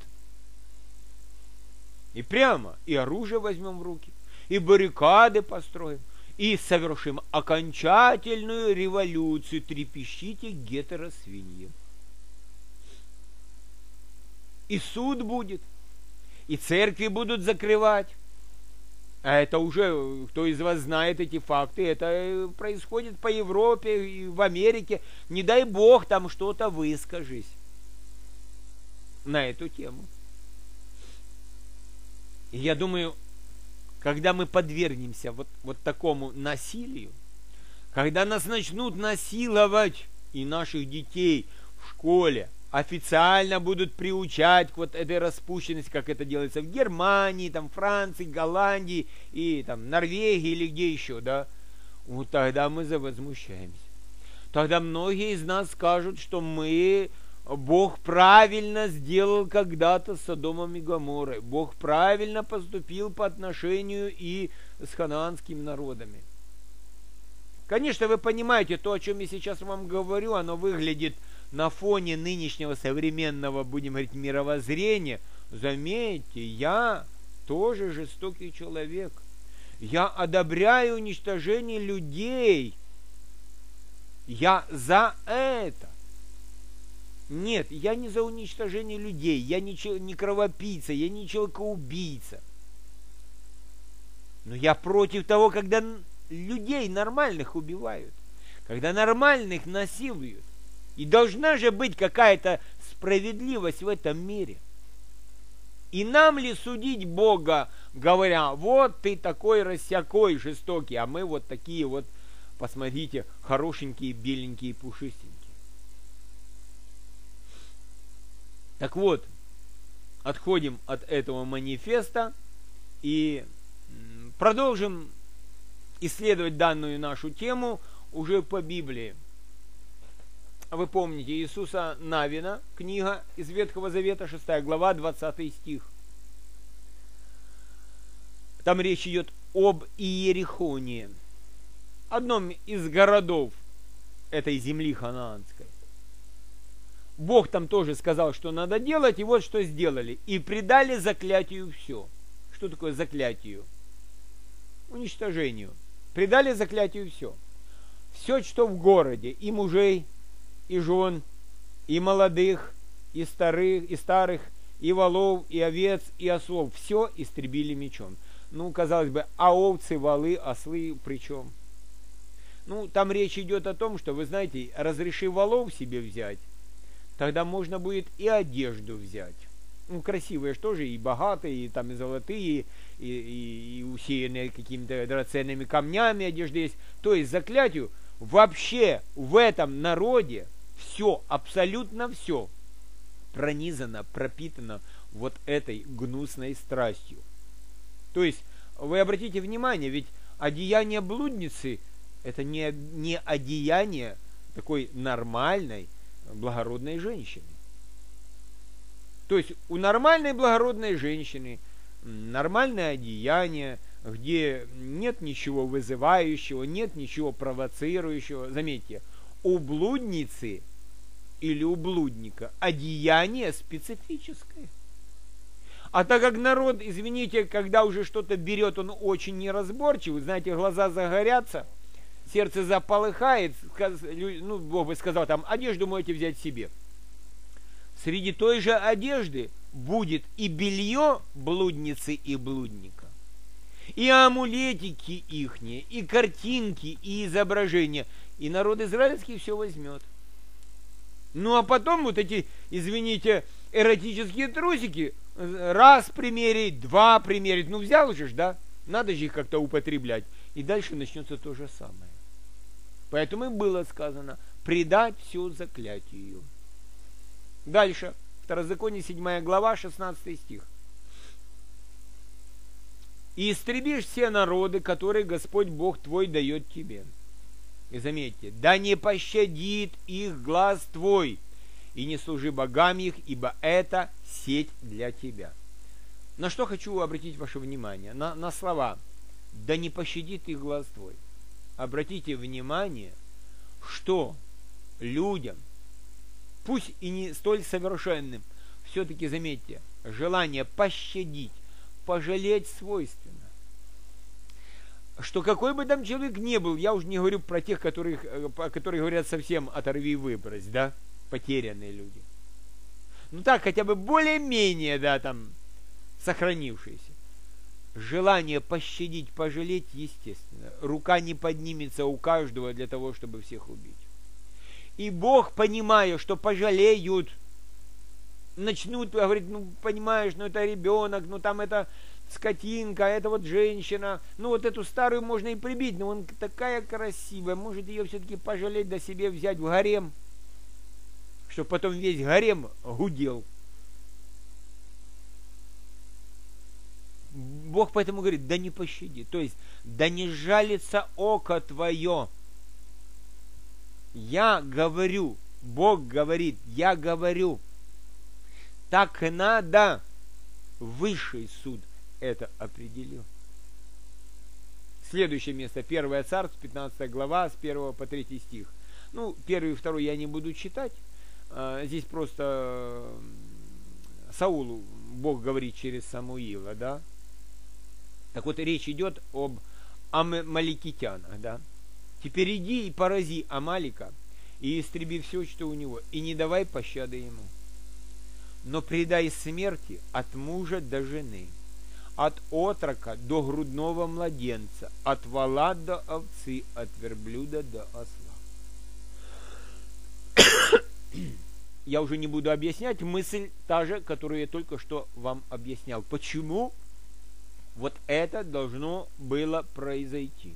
A: И прямо, и оружие возьмем в руки, и баррикады построим, и совершим окончательную революцию. Трепещите, гетеросвиньи. И суд будет. и церкви будут закрывать. А это уже, кто из вас знает эти факты, это происходит по Европе и в Америке. Не дай Бог там что-то выскажись на эту тему. И я думаю, когда мы подвергнемся вот такому насилию, когда нас начнут насиловать и наших детей в школе, официально будут приучать к вот этой распущенности, как это делается в Германии, там, Франции, Голландии и там Норвегии или где еще, да, вот тогда мы завозмущаемся. Тогда многие из нас скажут, что Бог правильно сделал когда-то с Содомом и Гоморрой. Бог правильно поступил по отношению и с ханаанскими народами. Конечно, вы понимаете, то, о чем я сейчас вам говорю, оно выглядит на фоне нынешнего современного, будем говорить, мировоззрения. Заметьте, я тоже жестокий человек. Я одобряю уничтожение людей. Я за это. Нет, я не за уничтожение людей. Я не кровопийца, я не человекоубийца. Но я против того, когда людей нормальных убивают. Когда нормальных насилуют. И должна же быть какая-то справедливость в этом мире. И нам ли судить Бога, говоря, вот ты такой рассякой жестокий, а мы вот такие вот, посмотрите, хорошенькие, беленькие, пушистенькие. Так вот, отходим от этого манифеста и продолжим исследовать данную нашу тему уже по Библии. Вы помните Иисуса Навина, книга из Ветхого Завета, 6 глава, 20 стих. Там речь идет об Иерихоне, одном из городов этой земли ханаанской. Бог там тоже сказал, что надо делать, и вот что сделали. И предали заклятию все. Что такое заклятию? Уничтожению. Предали заклятию все. Все, что в городе, и мужей, и жен, и молодых, и старых, и волов, и овец, и ослов. Все истребили мечом. Ну, казалось бы, а овцы, волы, ослы при чем? Ну, там речь идет о том, что, вы знаете, разреши волов себе взять, тогда можно будет и одежду взять. Ну, красивые же тоже, и богатые, и там и золотые, и усеянные какими-то драгоценными камнями одежды есть. То есть заклятию вообще в этом народе все, абсолютно все пронизано, пропитано вот этой гнусной страстью. То есть, вы обратите внимание, ведь одеяние блудницы это не одеяние такой нормальной, благородной женщины. То есть у нормальной благородной женщины нормальное одеяние, где нет ничего вызывающего, нет ничего провоцирующего. Заметьте, у блудницы или у блудника одеяние специфическое. А так как народ, извините, когда уже что-то берет, он очень неразборчивый, знаете, глаза загорятся, сердце заполыхает, ну, Бог бы сказал, там, одежду можете взять себе. Среди той же одежды будет и белье блудницы и блудника, и амулетики ихние, и картинки, и изображения. И народ израильский все возьмет. Ну, а потом вот эти, извините, эротические трусики раз примерить, два примерить. Ну, взял же, да? Надо же их как-то употреблять. И дальше начнется то же самое. Поэтому и было сказано, предать все заклятию. Дальше. Второзаконие, 7 глава, 16 стих. «И истребишь все народы, которые Господь Бог твой дает тебе». И заметьте, «да не пощадит их глаз твой, и не служи богам их, ибо это сеть для тебя». На что хочу обратить ваше внимание? На слова «да не пощадит их глаз твой». Обратите внимание, что людям, пусть и не столь совершенным, все-таки, заметьте, желание пощадить, пожалеть свойственно. Что какой бы там человек ни был, я уже не говорю про тех, которые говорят совсем оторви и выбрось, да, потерянные люди. Ну так, хотя бы более-менее, да, там, сохранившиеся. Желание пощадить, пожалеть, естественно. Рука не поднимется у каждого для того, чтобы всех убить. И Бог, понимая, что пожалеют, начнут говорить, ну, понимаешь, ну, это ребенок, ну, там это скотинка, это вот женщина, ну, вот эту старую можно и прибить, но он такая красивая, может ее все-таки пожалеть, да себе взять в гарем, чтобы потом весь гарем гудел. Бог поэтому говорит, да не пощади, то есть, да не жалится око твое. Я говорю, Бог говорит, я говорю, так надо, высший суд это определил. Следующее место, 1 Царств, 15 глава, с 1 по 3 стих. Ну, 1 и 2 я не буду читать, здесь просто Саулу Бог говорит через Самуила, да. Так вот, речь идет об амаликитянах, да. Теперь иди и порази Амалика, и истреби все, что у него, и не давай пощады ему. Но предай смерти от мужа до жены, от отрока до грудного младенца, от вола до овцы, от верблюда до осла. Я уже не буду объяснять, мысль та же, которую я только что вам объяснял. Почему вот это должно было произойти?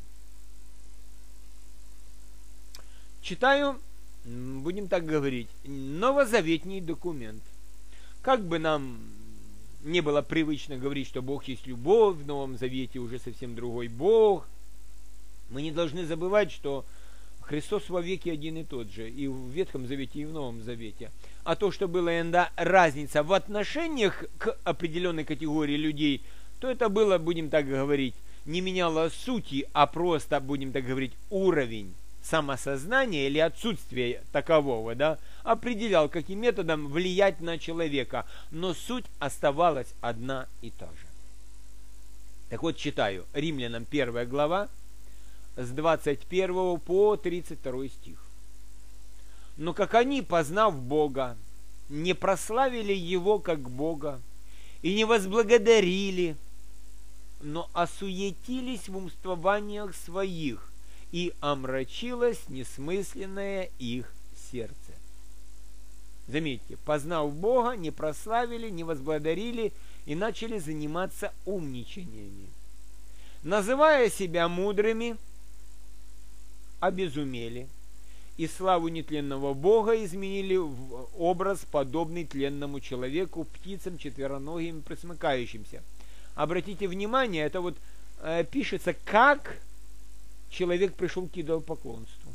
A: Читаю, будем так говорить, новозаветний документ. Как бы нам не было привычно говорить, что Бог есть любовь, в Новом Завете уже совсем другой Бог, мы не должны забывать, что Христос во веки один и тот же, и в Ветхом Завете, и в Новом Завете. А то, что была иногда разница в отношениях к определенной категории людей, то это было, будем так говорить, не меняло сути, а просто, будем так говорить, уровень самосознания или отсутствие такового, да, определял, каким методом влиять на человека, но суть оставалась одна и та же. Так вот, читаю, Римлянам 1 глава, с 21 по 32 стих. Но как они, познав Бога, не прославили Его как Бога и не возблагодарили, но осуетились в умствованиях своих, и омрачилось несмысленное их сердце. Заметьте, познав Бога, не прославили, не возблагодарили и начали заниматься умничаниями. Называя себя мудрыми, обезумели, и славу нетленного Бога изменили в образ, подобный тленному человеку, птицам, четвероногим, пресмыкающимся. Обратите внимание, это вот пишется, как человек пришел к идолопоклонству.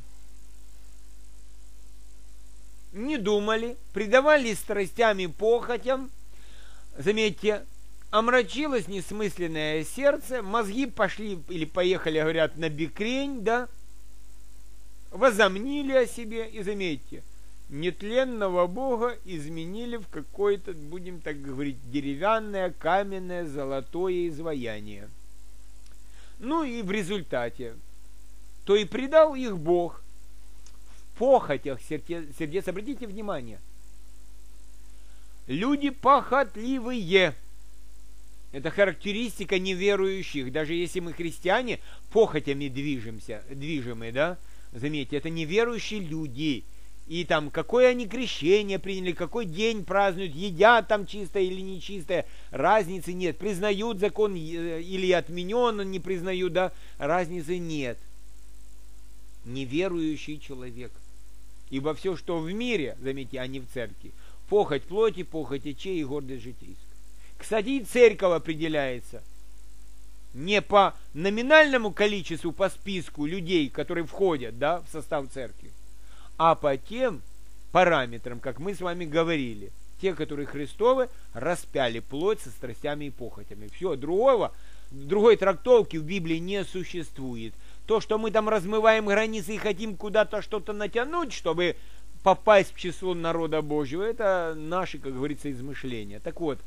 A: Не думали, предавались страстям и похотям. Заметьте, омрачилось несмысленное сердце, мозги пошли или поехали, говорят, на бекрень, да, возомнили о себе, и заметьте, нетленного Бога изменили в какое-то, будем так говорить, деревянное, каменное, золотое изваяние. Ну и в результате, то и предал их Бог в похотях сердец. Обратите внимание, люди похотливые. Это характеристика неверующих. Даже если мы христиане, похотями движимы, да? Заметьте, это неверующие люди. И там, какое они крещение приняли, какой день празднуют, едят там чистое или нечистое, разницы нет. Признают закон или отменен, он не признают, да? Разницы нет. Неверующий человек. Ибо все, что в мире, заметьте, а не в церкви, похоть плоти, похоть очей и гордость житейская. Кстати, и церковь определяется не по номинальному количеству, по списку людей, которые входят, да, в состав церкви, а по тем параметрам, как мы с вами говорили, те, которые Христовы распяли плоть со страстями и похотями. Все, другой трактовки в Библии не существует. То, что мы там размываем границы и хотим куда-то что-то натянуть, чтобы попасть в число народа Божьего, это наши, как говорится, измышления. Так вот,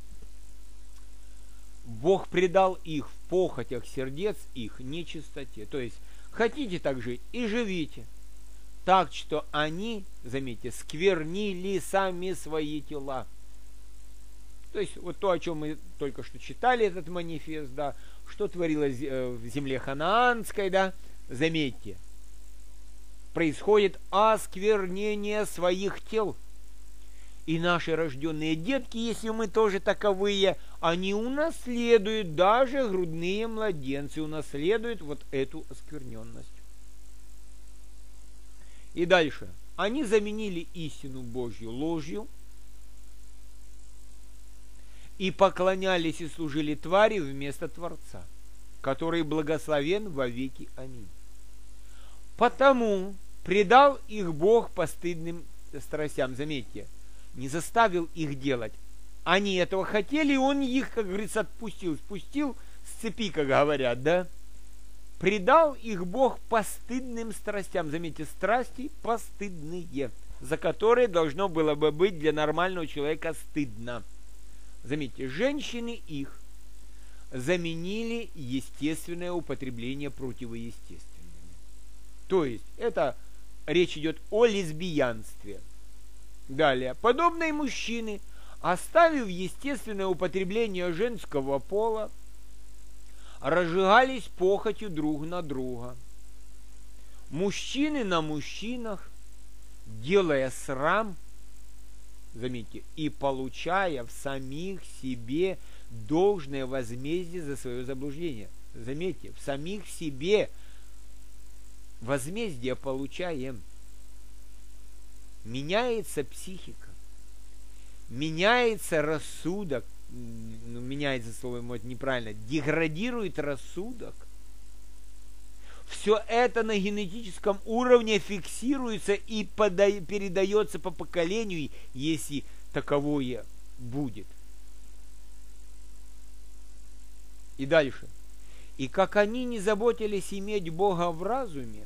A: Бог предал их в похотях сердец их нечистоте. То есть, хотите так жить и живите. Так, что они, заметьте, сквернили сами свои тела. То есть вот то, о чем мы только что читали, этот манифест, да, что творилось в земле ханаанской, да, заметьте, происходит осквернение своих тел. И наши рожденные детки, если мы тоже таковые, они унаследуют, даже грудные младенцы унаследуют вот эту оскверненность. И дальше. Они заменили истину Божью ложью и поклонялись и служили твари вместо Творца, который благословен во веки. Аминь. Потому предал их Бог постыдным страстям. Заметьте, не заставил их делать. Они этого хотели, и он их, как говорится, отпустил. Спустил с цепи, как говорят, да? Предал их Бог постыдным страстям. Заметьте, страсти постыдные, за которые должно было бы быть для нормального человека стыдно. Заметьте, женщины их заменили естественное употребление противоестественными. То есть, это речь идет о лесбиянстве. Далее, подобные мужчины, оставив естественное употребление женского пола, разжигались похотью друг на друга. Мужчины на мужчинах, делая срам, заметьте, и получая в самих себе должное возмездие за свое заблуждение. Заметьте, в самих себе возмездие получаем. Меняется психика, меняется рассудок, меняется слово, может, неправильно, деградирует рассудок. Все это на генетическом уровне фиксируется и передается по поколению, если таковое будет. И дальше. И как они не заботились иметь Бога в разуме,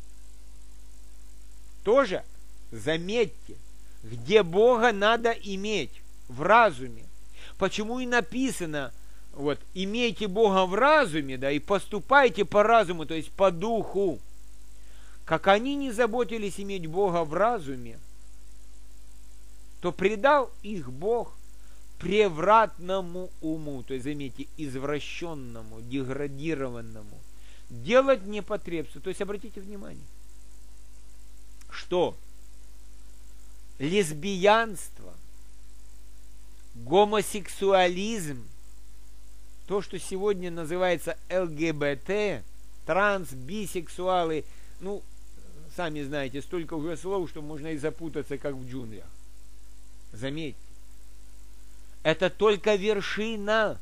A: тоже, заметьте, где Бога надо иметь в разуме. Почему и написано, вот, имейте Бога в разуме, да, и поступайте по разуму, то есть по духу. Как они не заботились иметь Бога в разуме, то предал их Бог превратному уму, то есть, заметьте, извращенному, деградированному, делать непотребство. То есть, обратите внимание, что лесбиянство, гомосексуализм, то, что сегодня называется ЛГБТ, транс, бисексуалы, ну, сами знаете, столько уже слов, что можно и запутаться, как в джунглях. Заметьте, это только вершина.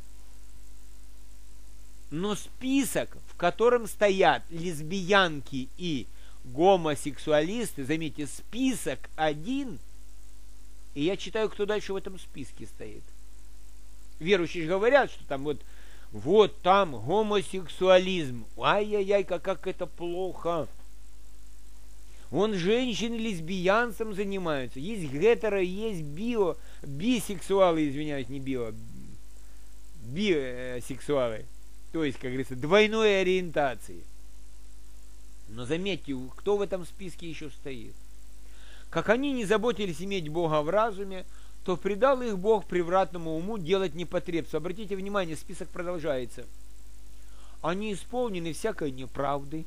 A: Но список, в котором стоят лесбиянки и гомосексуалисты, заметьте, список один, и я читаю, кто дальше в этом списке стоит. Верующие говорят, что там вот там гомосексуализм. Ай-яй-яй, как это плохо. Вон женщины лесбиянством занимаются. Есть гетеро, есть бисексуалы, извиняюсь, не бисексуалы. То есть, как говорится, двойной ориентации. Но заметьте, кто в этом списке еще стоит. Как они не заботились иметь Бога в разуме, то предал их Бог превратному уму делать непотребство. Обратите внимание, список продолжается. Они исполнены всякой неправды.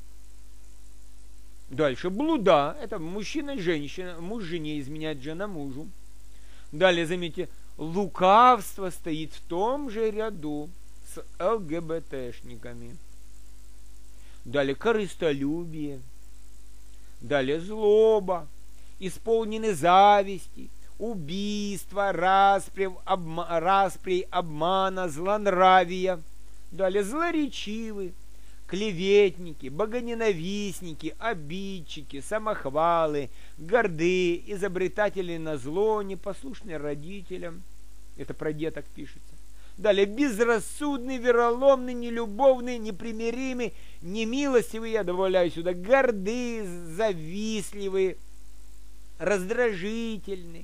A: Дальше, блуда, это мужчина и женщина, муж жене изменяет, жена мужу. Далее, заметьте, лукавство стоит в том же ряду с ЛГБТшниками. Далее, корыстолюбие. Далее, злоба, исполнены зависти, убийства, распри, обмана, злонравия. Далее, злоречивы, клеветники, богоненавистники, обидчики, самохвалы, горды, изобретатели на зло, непослушные родителям. Это про деток пишется. Далее, безрассудный, вероломный, нелюбовный, непримиримый, немилостивый, я добавляю сюда, горды, завистливый, раздражительный,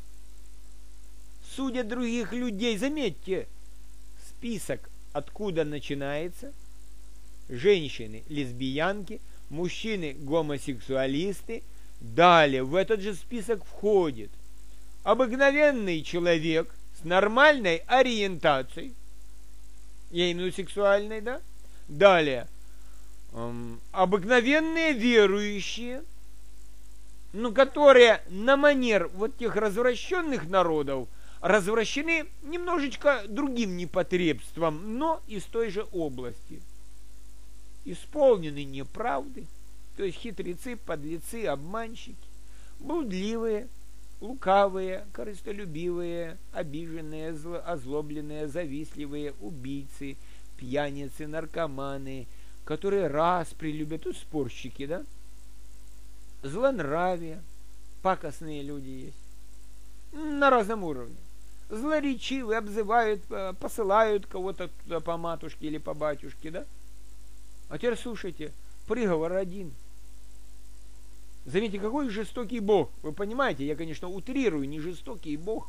A: судят других людей. Заметьте, список откуда начинается. Женщины лесбиянки, мужчины гомосексуалисты. Далее в этот же список входит обыкновенный человек с нормальной ориентацией, я имею в виду сексуальной, да? Далее, обыкновенные верующие, ну, которые на манер вот тех развращенных народов развращены немножечко другим непотребством, но из той же области. Исполнены неправды, то есть хитрецы, подлецы, обманщики, блудливые, лукавые, корыстолюбивые, обиженные, озлобленные, завистливые, убийцы, пьяницы, наркоманы, которые распри любят, тут спорщики, да? Злонравие, пакостные люди есть на разном уровне. Злоречивые, обзывают, посылают кого-то туда по матушке или по батюшке, да? А теперь слушайте, приговор один. Заметьте, какой жестокий Бог. Вы понимаете, я, конечно, утрирую, не жестокий Бог.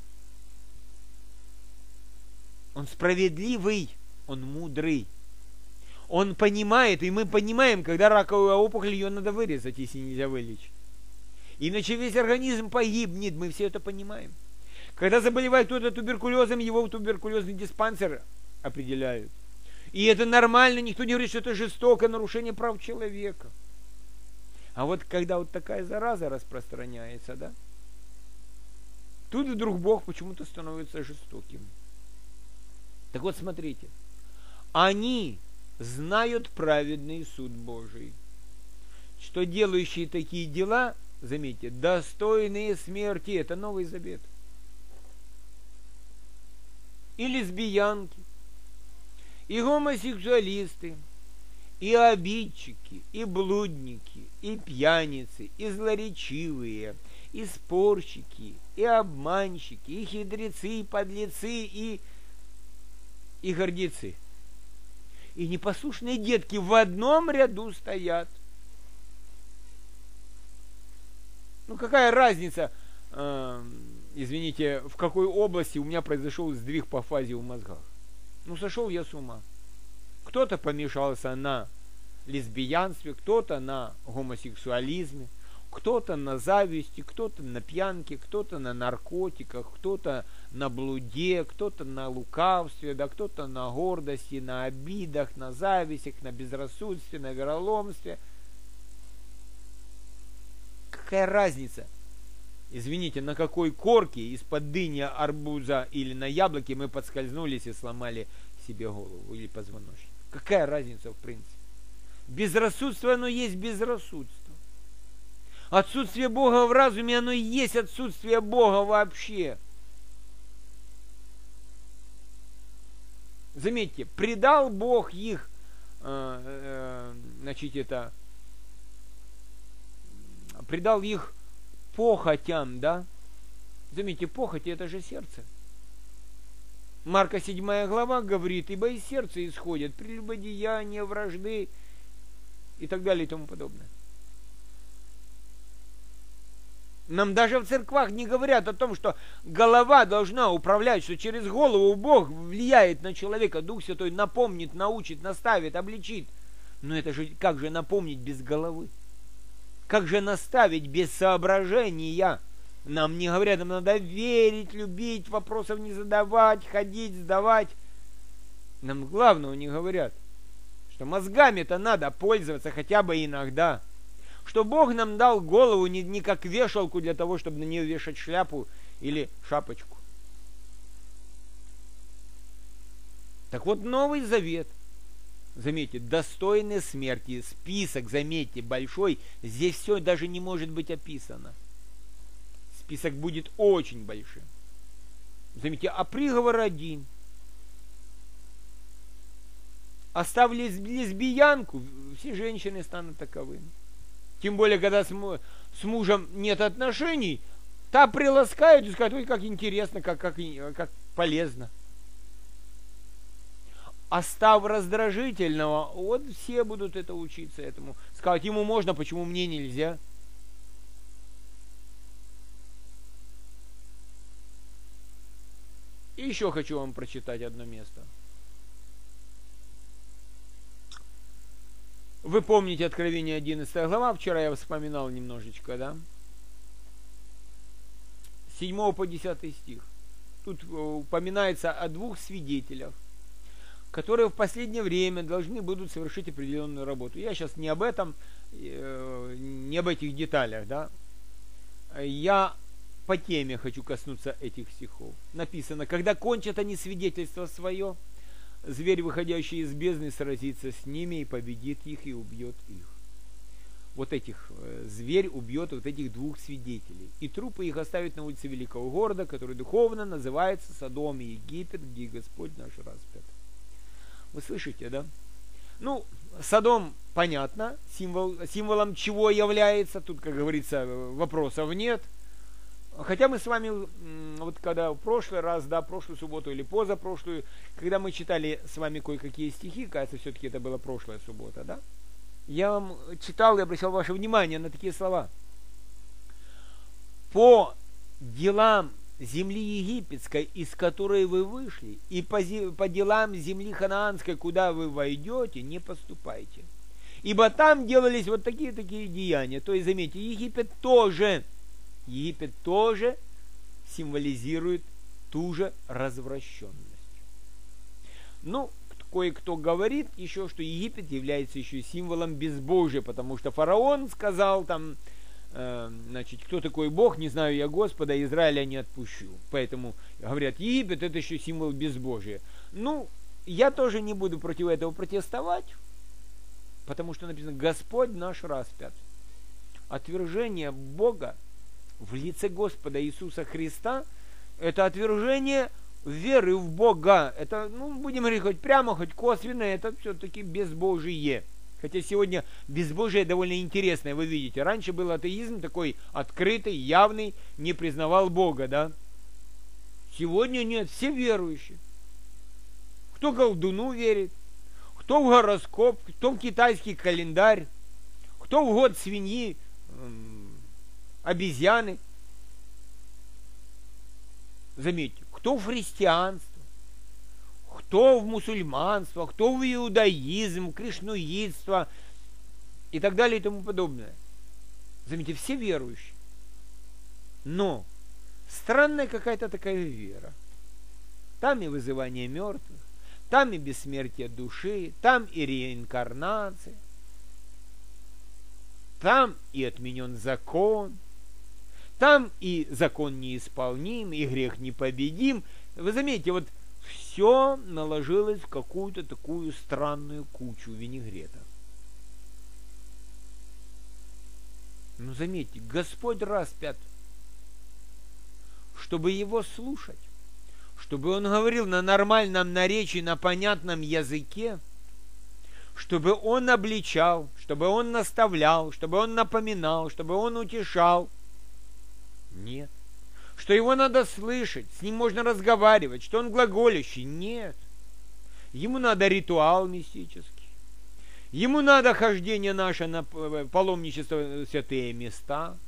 A: Он справедливый, он мудрый. Он понимает, и мы понимаем, когда раковую опухоль, ее надо вырезать, если нельзя вылечить. Иначе весь организм погибнет, мы все это понимаем. Когда заболевает кто-то туберкулезом, его в туберкулезный диспансер определяют. И это нормально, никто не говорит, что это жестокое нарушение прав человека. А вот когда вот такая зараза распространяется, да, тут вдруг Бог почему-то становится жестоким. Так вот, смотрите, они знают праведный суд Божий, что делающие такие дела, заметьте, достойные смерти, это Новый Завет. И лесбиянки, и гомосексуалисты, и обидчики, и блудники, и пьяницы, и злоречивые, и спорщики, и обманщики, и хитрецы, и подлецы, и гордецы. И непослушные детки в одном ряду стоят. Ну, какая разница, извините, в какой области у меня произошел сдвиг по фазе в мозгах? Ну, сошел я с ума. Кто-то помешался на лесбиянстве, кто-то на гомосексуализме, кто-то на зависти, кто-то на пьянке, кто-то на наркотиках, кто-то на блуде, кто-то на лукавстве, да, кто-то на гордости, на обидах, на завистях, на безрассудстве, на вероломстве. Какая разница? Извините, на какой корке из-под дыни, арбуза или на яблоке мы подскользнулись и сломали себе голову или позвоночник? Какая разница в принципе? Безрассудство, оно есть безрассудство. Отсутствие Бога в разуме, оно и есть отсутствие Бога вообще. Заметьте, предал Бог их, предал их похотям, да? Заметьте, похоти это же сердце. Марка 7 глава говорит, ибо из сердца исходят прелюбодеяния, вражды и так далее и тому подобное. Нам даже в церквах не говорят о том, что голова должна управлять, что через голову Бог влияет на человека. Дух Святой напомнит, научит, наставит, обличит. Но это же как же напомнить без головы? Как же наставить без соображения? Нам не говорят, нам надо верить, любить, вопросов не задавать, ходить, сдавать. Нам главного не говорят, что мозгами-то надо пользоваться хотя бы иногда. Что Бог нам дал голову не как вешалку для того, чтобы на нее вешать шляпу или шапочку. Так вот, Новый Завет, заметьте, достойный смерти, список, заметьте, большой, здесь все даже не может быть описано. Список будет очень большим. Заметьте, а приговор один. Оставь лесбиянку, все женщины станут таковыми. Тем более, когда с мужем нет отношений, та приласкают и скажут, ой, как интересно, как полезно. Остав раздражительного, вот все будут это учиться этому. Сказать, ему можно, почему мне нельзя? И еще хочу вам прочитать одно место. Вы помните Откровение 11 глава, вчера я вспоминал немножечко, да? 7 по 10 стих. тут упоминается о двух свидетелях, которые в последнее время должны будут совершить определенную работу. Я сейчас не об этом, не об этих деталях, да. Я по теме хочу коснуться этих стихов. Написано: когда кончат они свидетельство свое, зверь, выходящий из бездны, сразится с ними и победит их и убьет их. Вот этих зверь убьет вот этих двух свидетелей. И трупы их оставит на улице великого города, который духовно называется Содом и Египет, где Господь наш распят. Вы слышите, да? Ну, Содом, понятно, символом чего является. Тут, как говорится, вопросов нет. Хотя мы с вами, вот когда в прошлый раз, да, прошлую субботу или позапрошлую, когда мы читали с вами кое-какие стихи, кажется, все-таки это была прошлая суббота, да? Я вам читал и обращал ваше внимание на такие слова. По делам земли египетской, из которой вы вышли, и по делам земли ханаанской, куда вы войдете, не поступайте. Ибо там делались вот такие деяния. То есть, заметьте, Египет тоже символизирует ту же развращенность. Ну, кое-кто говорит еще, что Египет является еще символом безбожия, потому что фараон сказал там, значит, кто такой Бог, не знаю я Господа, Израиля не отпущу. Поэтому говорят, Египет это еще символ безбожия. Ну, я тоже не буду против этого протестовать, потому что написано: Господь наш распят. Отвержение Бога в лице Господа Иисуса Христа — это отвержение веры в Бога. Это, ну, будем говорить, хоть прямо, хоть косвенно, это все-таки безбожие. Хотя сегодня безбожие довольно интересное, вы видите. Раньше был атеизм такой открытый, явный, не признавал Бога, да? Сегодня нет, все верующие. Кто колдуну верит, кто в гороскоп, кто в китайский календарь, кто в год свиньи, обезьяны. Заметьте, кто в христианство, кто в мусульманство, кто в иудаизм, кришнуидство и так далее и тому подобное. Заметьте, все верующие. Но странная какая-то такая вера. Там и вызывание мертвых, там и бессмертие души, там и реинкарнация, там и отменен закон, там и закон неисполним, и грех непобедим. Вы заметите, вот все наложилось в какую-то такую странную кучу винегрета. Ну, заметьте, Господь распят. Чтобы его слушать, чтобы он говорил на нормальном наречии, на понятном языке, чтобы он обличал, чтобы он наставлял, чтобы он напоминал, чтобы он утешал. Нет. Что его надо слышать, с ним можно разговаривать, что он глаголящий. Нет. Ему надо ритуал мистический. Ему надо хождение наше на паломничество в святые места.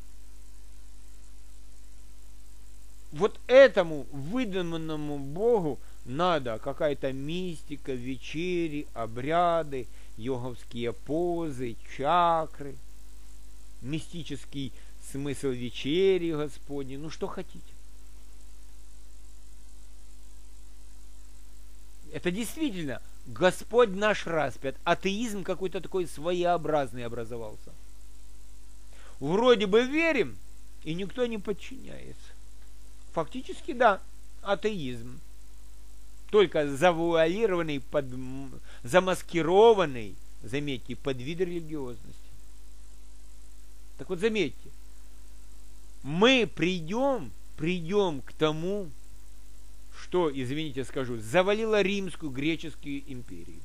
A: Вот этому выдуманному Богу надо какая-то мистика, вечери, обряды, йоговские позы, чакры, мистический смысл вечери Господней, ну что хотите. Это действительно Господь наш распят. Атеизм какой-то такой своеобразный образовался. Вроде бы верим, и никто не подчиняется. Фактически, да, атеизм. Только завуалированный, замаскированный, заметьте, под вид религиозности. Так вот, заметьте, мы придем к тому, что, извините, скажу, завалило римскую, греческую империю.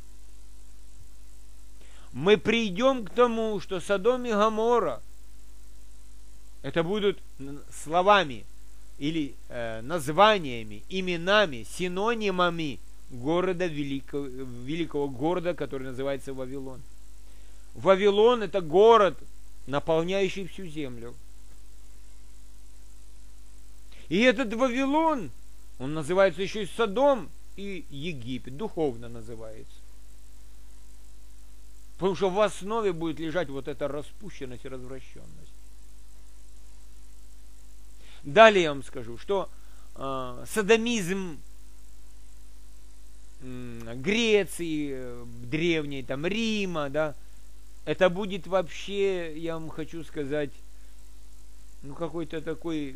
A: Мы придем к тому, что Содом и Гоморра это будут словами или названиями, именами, синонимами города великого города, который называется Вавилон. Вавилон — это город, наполняющий всю землю. И этот Вавилон, он называется еще и Содом и Египет, духовно называется. Потому что в основе будет лежать вот эта распущенность и развращенность. Далее я вам скажу, что содомизм Греции, древней, там, Рима, да, это будет вообще, я вам хочу сказать, ну, какой-то такой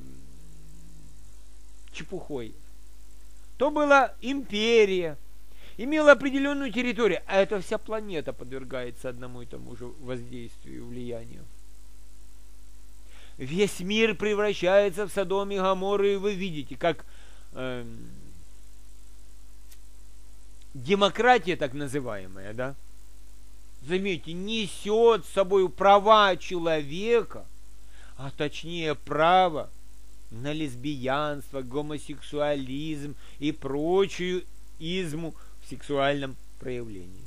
A: чепухой. То была империя, имела определенную территорию, а эта вся планета подвергается одному и тому же воздействию, влиянию. Весь мир превращается в Содом и Гоморру, и вы видите, как демократия так называемая, да, заметьте, несет с собой права человека, а точнее право на лесбиянство, гомосексуализм и прочую изму в сексуальном проявлении.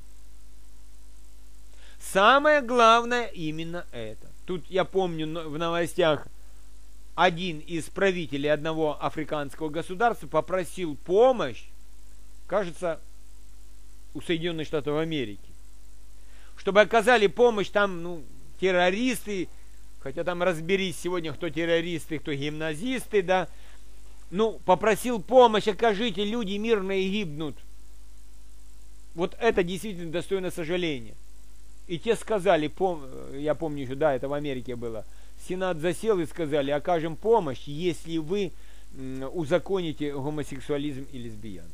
A: Самое главное именно это. Тут я помню в новостях один из правителей одного африканского государства попросил помощь, кажется, у Соединенных Штатов Америки, чтобы оказали помощь там, ну, террористы, хотя там разберись сегодня, кто террористы, кто гимназисты, да, ну, попросил помощь, окажите, люди мирные гибнут. Вот это действительно достойно сожаления. И те сказали, я помню еще, да, это в Америке было, Сенат засел и сказали, окажем помощь, если вы узаконите гомосексуализм и лесбиянство.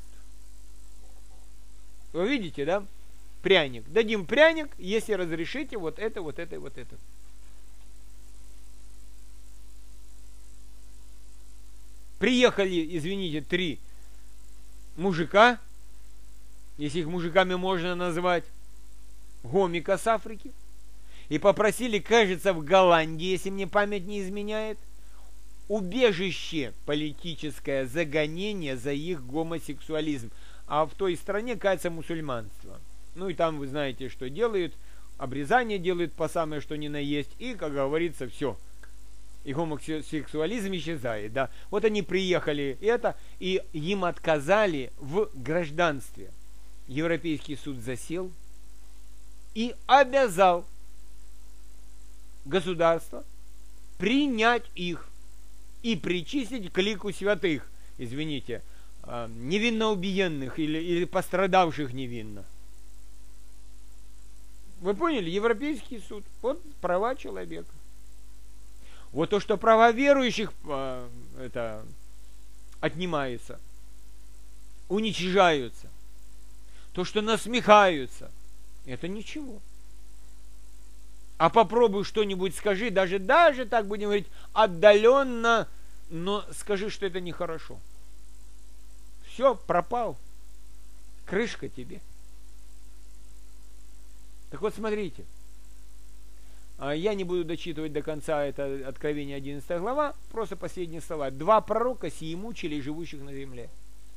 A: Вы видите, да? Пряник. Дадим пряник, если разрешите вот это, вот это и вот это. Приехали, извините, 3 мужика, если их мужиками можно назвать, гомика с Африки, и попросили, кажется, в Голландии, если мне память не изменяет, убежище политическое за гонение за их гомосексуализм. А в той стране, кажется, мусульманство. Ну и там вы знаете, что делают, обрезание делают по самое что ни на есть, и, как говорится, все. И гомосексуализм исчезает, да. Вот они приехали, и им отказали в гражданстве. Европейский суд засел и обязал государство принять их и причислить к лику святых, извините, невинно убиенных или пострадавших невинно. Вы поняли? Европейский суд. Вот права человека. Вот то, что права верующих это отнимаются, уничижаются, то, что насмехаются, это ничего. А попробуй что-нибудь скажи, даже так будем говорить, отдаленно, но скажи, что это нехорошо. Все, пропал. Крышка тебе. Так вот, смотрите. Я не буду дочитывать до конца это Откровение 11 глава, просто последние слова. 2 пророка сии мучили живущих на земле.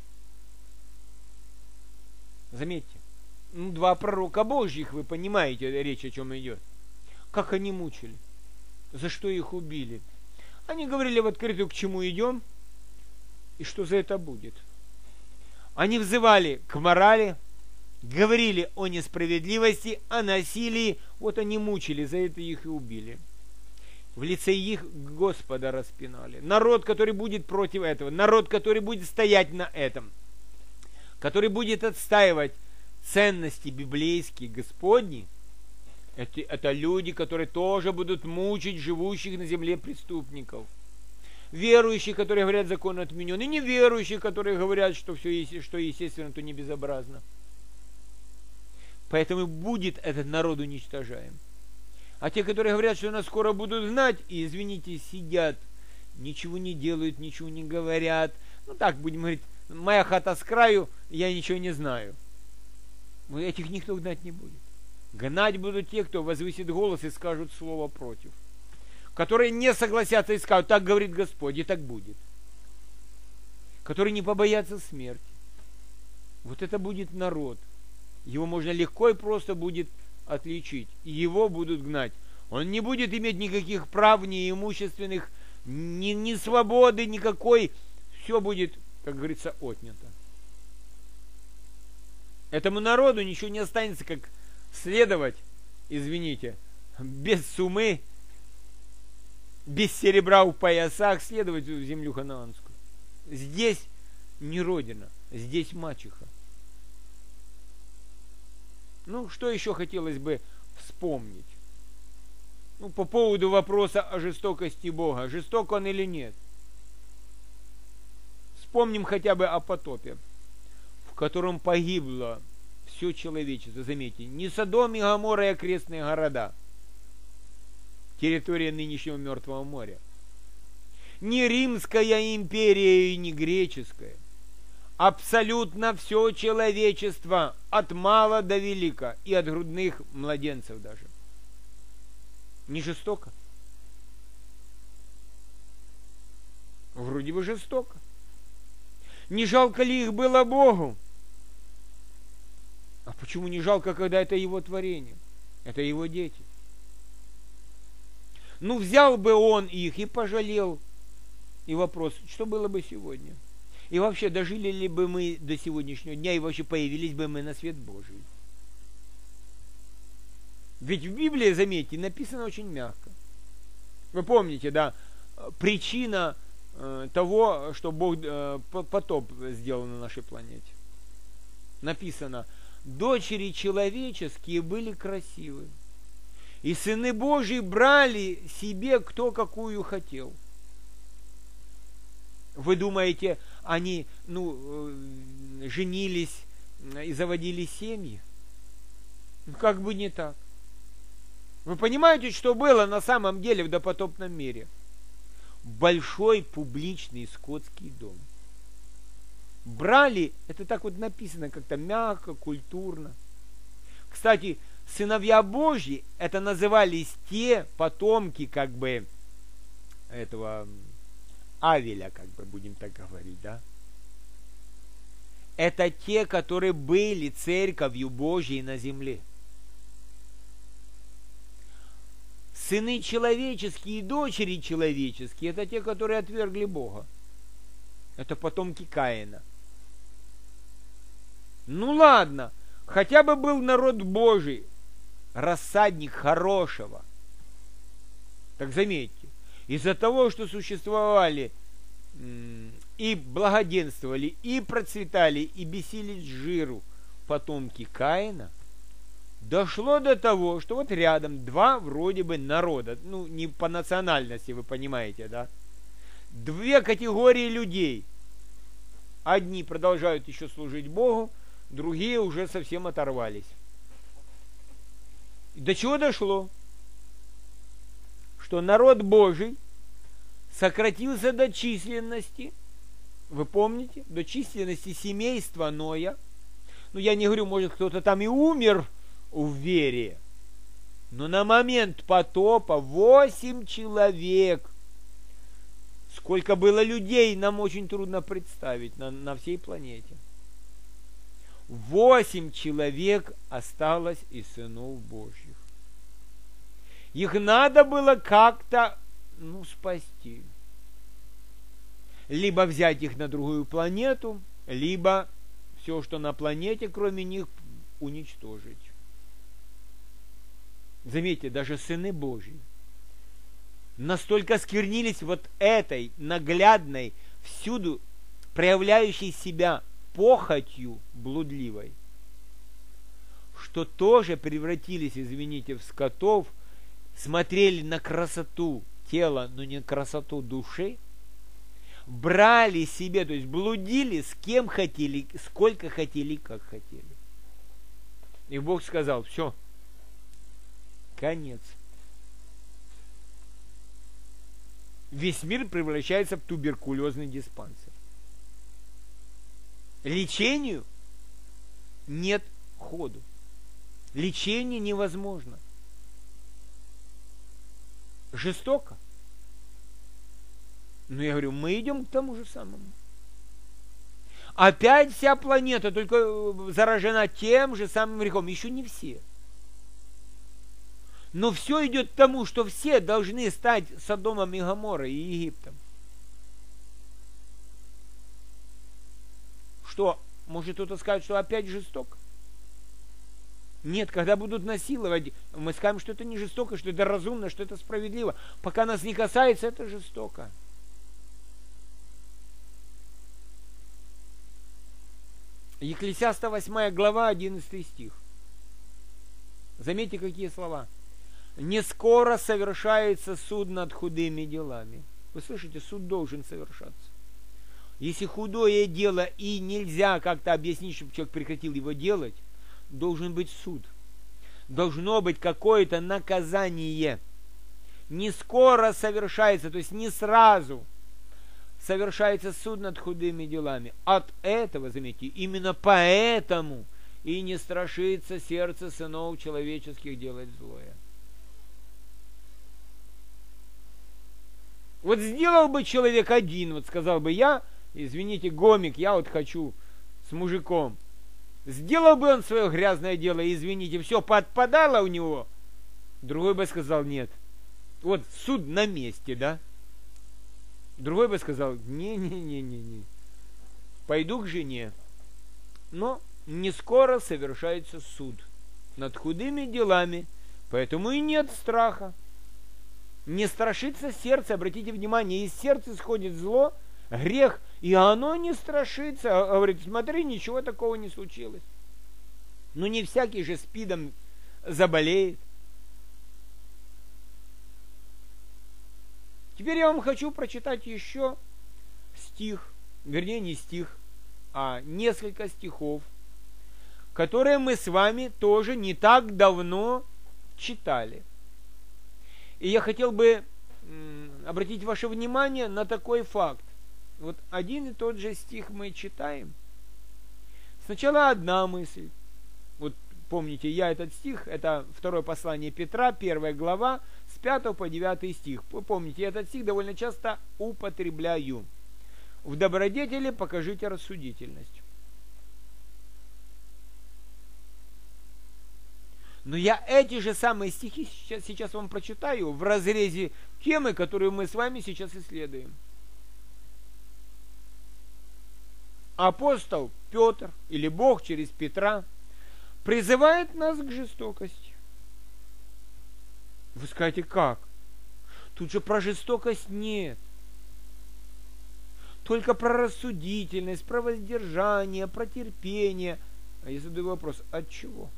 A: Заметьте. 2 пророка Божьих, вы понимаете, речь о чем идет. Как они мучили? За что их убили? Они говорили в открытую, к чему идем, и что за это будет. Они взывали к морали, говорили о несправедливости, о насилии. Вот они мучили, за это их и убили. В лице их Господа распинали. Народ, который будет против этого, народ, который будет стоять на этом, который будет отстаивать ценности библейские, Господни, это люди, которые тоже будут мучить живущих на земле преступников. Верующие, которые говорят, закон отменен, и неверующие, которые говорят, что все, что естественно, то не безобразно. Поэтому будет этот народ уничтожаем. А те, которые говорят, что нас скоро будут знать, и, извините, сидят, ничего не делают, ничего не говорят. Ну так, будем говорить, моя хата с краю, я ничего не знаю. Этих никто гнать не будет. Гнать будут те, кто возвысит голос и скажут слово против. Которые не согласятся и скажут, так говорит Господь, и так будет. Которые не побоятся смерти. Вот это будет народ. Его можно легко и просто будет отличить. И его будут гнать. Он не будет иметь никаких прав, ни имущественных, ни свободы никакой. Все будет, как говорится, отнято. Этому народу ничего не останется, как следовать, извините, без сумы, без серебра в поясах, следовать в землю ханаанскую. Здесь не родина, здесь мачеха. Ну, что еще хотелось бы вспомнить? Ну, по поводу вопроса о жестокости Бога. Жесток он или нет? Вспомним хотя бы о потопе, в котором погибло все человечество. Заметьте, не Содом и Гоморра и окрестные города, территория нынешнего Мертвого моря, не Римская империя и не греческая. Абсолютно все человечество, от мала до велика, и от грудных младенцев даже. Не жестоко? Вроде бы жестоко. Не жалко ли их было Богу? А почему не жалко, когда это Его творение? Это Его дети. Ну, взял бы Он их и пожалел. И вопрос, что было бы сегодня? И вообще, дожили ли бы мы до сегодняшнего дня, и вообще появились бы мы на свет Божий? Ведь в Библии, заметьте, написано очень мягко. Вы помните, да, причина того, что Бог потоп сделал на нашей планете. Написано, дочери человеческие были красивы, и сыны Божьи брали себе кто какую хотел. Вы думаете, они, женились и заводили семьи? Ну, как бы не так. Вы понимаете, что было на самом деле в допотопном мире? Большой публичный скотский дом. Брали, это так вот написано как-то мягко, культурно. Кстати, сыновья Божьи, это назывались те потомки, как бы, этого Авеля, как бы будем так говорить, да? Это те, которые были церковью Божьей на земле. Сыны человеческие и дочери человеческие, это те, которые отвергли Бога. Это потомки Каина. Ну ладно, хотя бы был народ Божий, рассадник хорошего. Так заметьте, из-за того, что существовали и благоденствовали, и процветали, и бесились жиру потомки Каина, дошло до того, что вот рядом два вроде бы народа, ну не по национальности, вы понимаете, да? Две категории людей. Одни продолжают еще служить Богу, другие уже совсем оторвались. И до чего дошло? Что народ Божий сократился до численности, вы помните, до численности семейства Ноя. Ну, я не говорю, может, кто-то там и умер в вере, но на момент потопа 8 человек. Сколько было людей, нам очень трудно представить на всей планете. 8 человек осталось из сынов Божьих. Их надо было как-то, спасти. Либо взять их на другую планету, либо все, что на планете, кроме них, уничтожить. Заметьте, даже сыны Божьи настолько сквернились вот этой наглядной, всюду проявляющей себя похотью блудливой, что тоже превратились, извините, в скотов, смотрели на красоту тела, но не красоту души, брали себе, то есть блудили с кем хотели, сколько хотели, как хотели. И Бог сказал, все, конец. Весь мир превращается в туберкулезный диспансер. Лечению нет ходу. Лечение невозможно. Жестоко. Но я говорю, мы идем к тому же самому. Опять вся планета только заражена тем же самым грехом. Еще не все. Но все идет к тому, что все должны стать Содомом и Гоморрой и Египтом. Что, может кто-то скажет, что опять жестоко? Нет, когда будут насиловать, мы скажем, что это не жестоко, что это разумно, что это справедливо. Пока нас не касается, это жестоко. Екклесиаста 8 глава, 11 стих. Заметьте, какие слова. «Не скоро совершается суд над худыми делами». Вы слышите, суд должен совершаться. Если худое дело и нельзя как-то объяснить, чтобы человек прекратил его делать, должен быть суд. Должно быть какое-то наказание. Не скоро совершается, то есть не сразу совершается суд над худыми делами. От этого, заметьте, именно поэтому и не страшится сердце сынов человеческих делать злое. Вот сделал бы человек один, вот сказал бы я, извините, гомик, я вот хочу с мужиком. Сделал бы он свое грязное дело, извините, все подпадало у него. Другой бы сказал нет. Вот суд на месте, да? Другой бы сказал, не, пойду к жене. Но не скоро совершается суд над худыми делами, поэтому и нет страха. Не страшится сердце, обратите внимание, из сердца исходит зло, грех, и оно не страшится. Говорит, смотри, ничего такого не случилось. Ну не всякий же СПИДом заболеет. Теперь я вам хочу прочитать еще стих, вернее не стих, а несколько стихов, которые мы с вами тоже не так давно читали. И я хотел бы обратить ваше внимание на такой факт. Вот один и тот же стих мы читаем. Сначала одна мысль. Вот помните, я этот стих, это второе послание Петра, 1 глава, с 5 по 9 стих. Вы помните, я этот стих довольно часто употребляю. В добродетели покажите рассудительность. Но я эти же самые стихи сейчас вам прочитаю в разрезе темы, которую мы с вами сейчас исследуем. Апостол Петр, или Бог через Петра, призывает нас к жестокости. Вы скажете, как? Тут же про жестокость нет. Только про рассудительность, про воздержание, про терпение. А я задаю вопрос, от чего?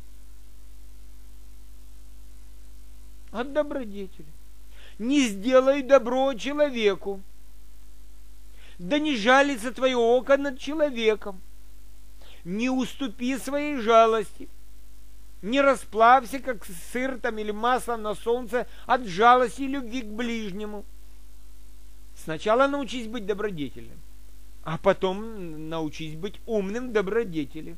A: От добродетели. Не сделай добро человеку, да не жалится твое око над человеком. Не уступи своей жалости. Не расплавься, как сыр там или масло на солнце, от жалости и любви к ближнему. Сначала научись быть добродетельным, а потом научись быть умным в добродетели.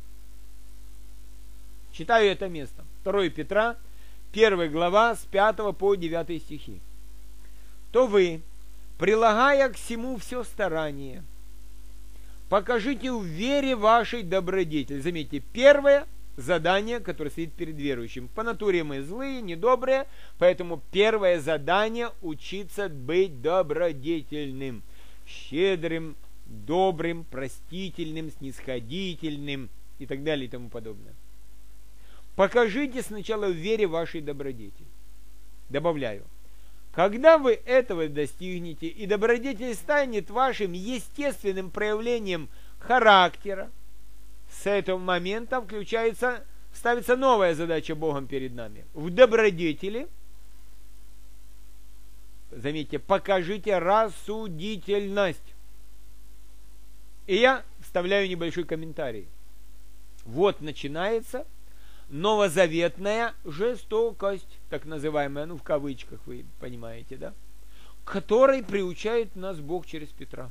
A: Читаю это место. 2 Петра, 1 глава, с 5 по 9 стихи. То вы, прилагая к всему все старание, покажите в вере вашей добродетель. Заметьте, первое задание, которое стоит перед верующим. По натуре мы злые, недобрые, поэтому первое задание – учиться быть добродетельным, щедрым, добрым, простительным, снисходительным и так далее и тому подобное. Покажите сначала в вере вашей добродетели. Добавляю, когда вы этого достигнете, и добродетель станет вашим естественным проявлением характера, с этого момента ставится новая задача Богом перед нами. В добродетели, заметьте, покажите рассудительность. И я вставляю небольшой комментарий. Вот начинается новозаветная жестокость, так называемая, в кавычках, вы понимаете, да? К которой приучает нас Бог через Петра.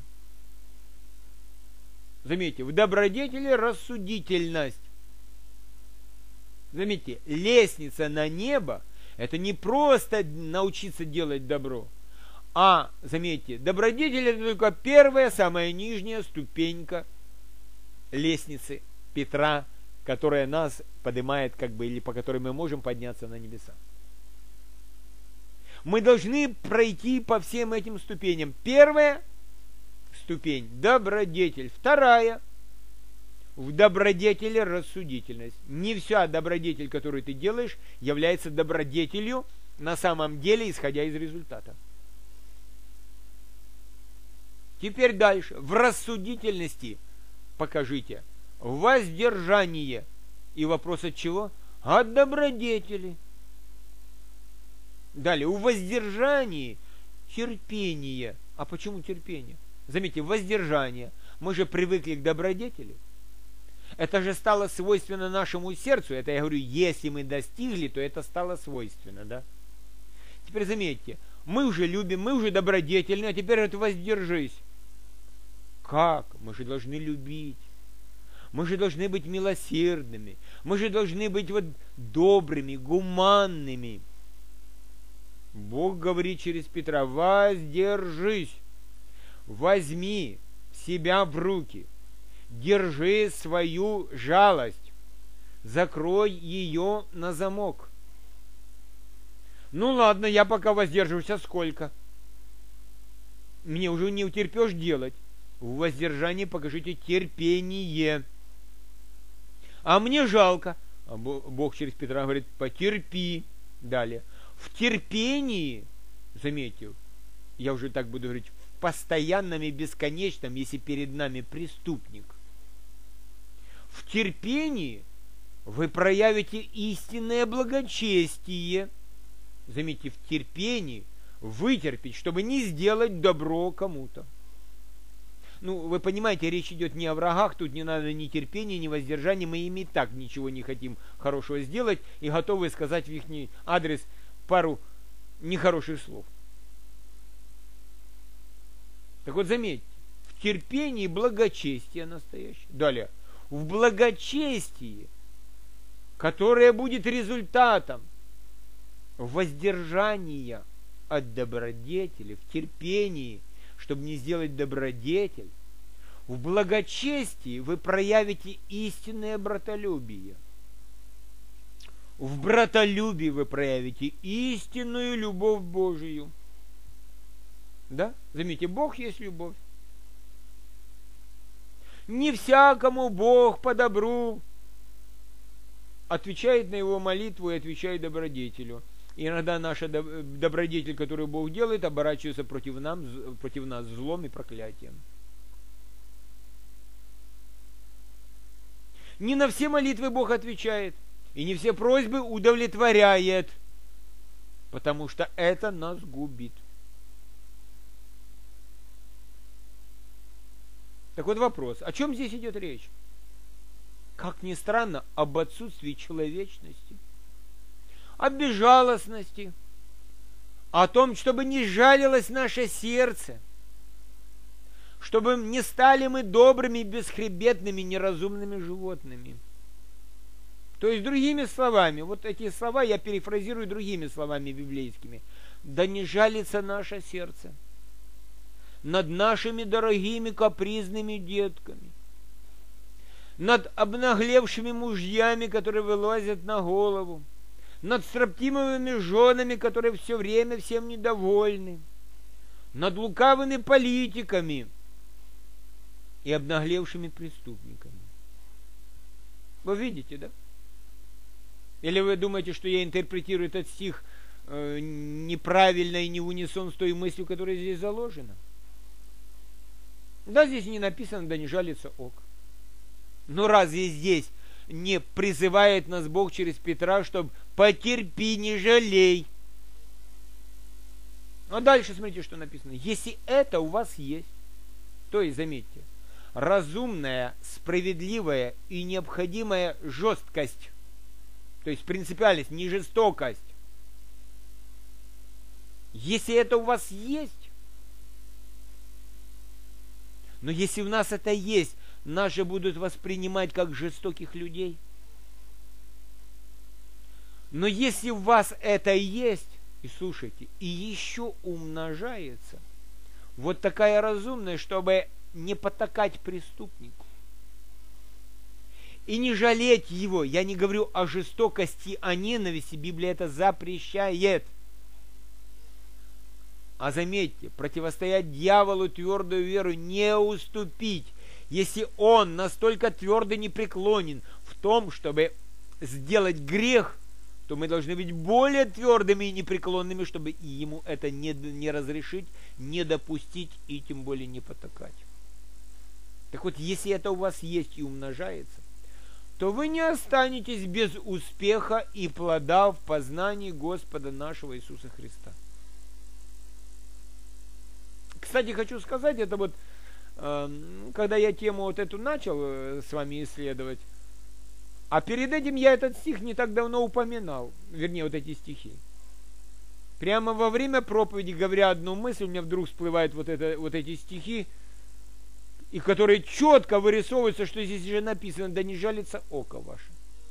A: Заметьте, в добродетели рассудительность. Заметьте, лестница на небо – это не просто научиться делать добро, а, заметьте, добродетель – это только первая, самая нижняя ступенька лестницы Петра, которая нас поднимает, или по которой мы можем подняться на небеса. Мы должны пройти по всем этим ступеням. Первая ступень – добродетель. Вторая – в добродетели рассудительность. Не вся добродетель, которую ты делаешь, является добродетелью на самом деле, исходя из результата. Теперь дальше. В рассудительности покажите воздержание. И вопрос от чего? От добродетели. Далее, у воздержания терпение. А почему терпение? Заметьте, воздержание. Мы же привыкли к добродетели. Это же стало свойственно нашему сердцу. Это я говорю, если мы достигли, то это стало свойственно, да? Теперь заметьте, мы уже любим, мы уже добродетельны, а теперь это воздержись. Как? Мы же должны любить. Мы же должны быть милосердными. Мы же должны быть вот добрыми, гуманными. Бог говорит через Петра: воздержись, возьми себя в руки, держи свою жалость, закрой ее на замок. Ну ладно, я пока воздерживаюсь, а сколько? Мне уже не утерпешь делать. В воздержании покажите терпение. А мне жалко. А Бог через Петра говорит: потерпи. Далее. В терпении, заметьте, я уже так буду говорить, в постоянном и бесконечном, если перед нами преступник. В терпении вы проявите истинное благочестие. Заметьте, в терпении вытерпеть, чтобы не сделать добро кому-то. Ну, вы понимаете, речь идет не о врагах, тут не надо ни терпения, ни воздержания, мы им и так ничего не хотим хорошего сделать и готовы сказать в их адрес пару нехороших слов. Так вот, заметьте, в терпении благочестие настоящее. Далее, в благочестии, которое будет результатом воздержания от добродетели, в терпении, чтобы не сделать добродетель, в благочестии вы проявите истинное братолюбие. В братолюбии вы проявите истинную любовь Божию. Да? Заметьте, Бог есть любовь. Не всякому Бог по добру отвечает на его молитву и отвечает добродетелю. И иногда наша добродетель, которую Бог делает, оборачивается против нас злом и проклятием. Не на все молитвы Бог отвечает, и не все просьбы удовлетворяет, потому что это нас губит. Так вот вопрос, о чем здесь идет речь? Как ни странно, об отсутствии человечности, о безжалостности, о том, чтобы не жалилось наше сердце, чтобы не стали мы добрыми, бесхребетными, неразумными животными. То есть, другими словами, вот эти слова я перефразирую другими словами библейскими. Да не жалится наше сердце над нашими дорогими капризными детками, над обнаглевшими мужьями, которые вылазят на голову, над строптивыми женами, которые все время всем недовольны, над лукавыми политиками и обнаглевшими преступниками. Вы видите, да? Или вы думаете, что я интерпретирую этот стих неправильно и не в унисон с той мыслью, которая здесь заложена? Да, здесь не написано: да не жалится ок. Но разве здесь не призывает нас Бог через Петра, чтобы потерпи, не жалей? А дальше смотрите, что написано. Если это у вас есть, то есть, заметьте, разумная, справедливая и необходимая жесткость, то есть принципиальность, не жестокость. Если это у вас есть, но если у нас это есть, нас же будут воспринимать как жестоких людей. Но если у вас это есть, и слушайте, и еще умножается, вот такая разумная, чтобы не потакать преступнику и не жалеть его. Я не говорю о жестокости, о ненависти, Библия это запрещает. А заметьте, противостоять дьяволу твердую веру, не уступить, если он настолько твердо непреклонен в том, чтобы сделать грех, то мы должны быть более твердыми и непреклонными, чтобы ему это не разрешить, не допустить и тем более не потакать. Так вот, если это у вас есть и умножается, то вы не останетесь без успеха и плода в познании Господа нашего Иисуса Христа. Кстати, хочу сказать, это вот, когда я тему вот эту начал с вами исследовать, а перед этим я этот стих не так давно упоминал, вернее, вот эти стихи. Прямо во время проповеди, говоря одну мысль, у меня вдруг всплывают вот эти стихи, и которые четко вырисовываются, что здесь же написано: да не жалится око ваше.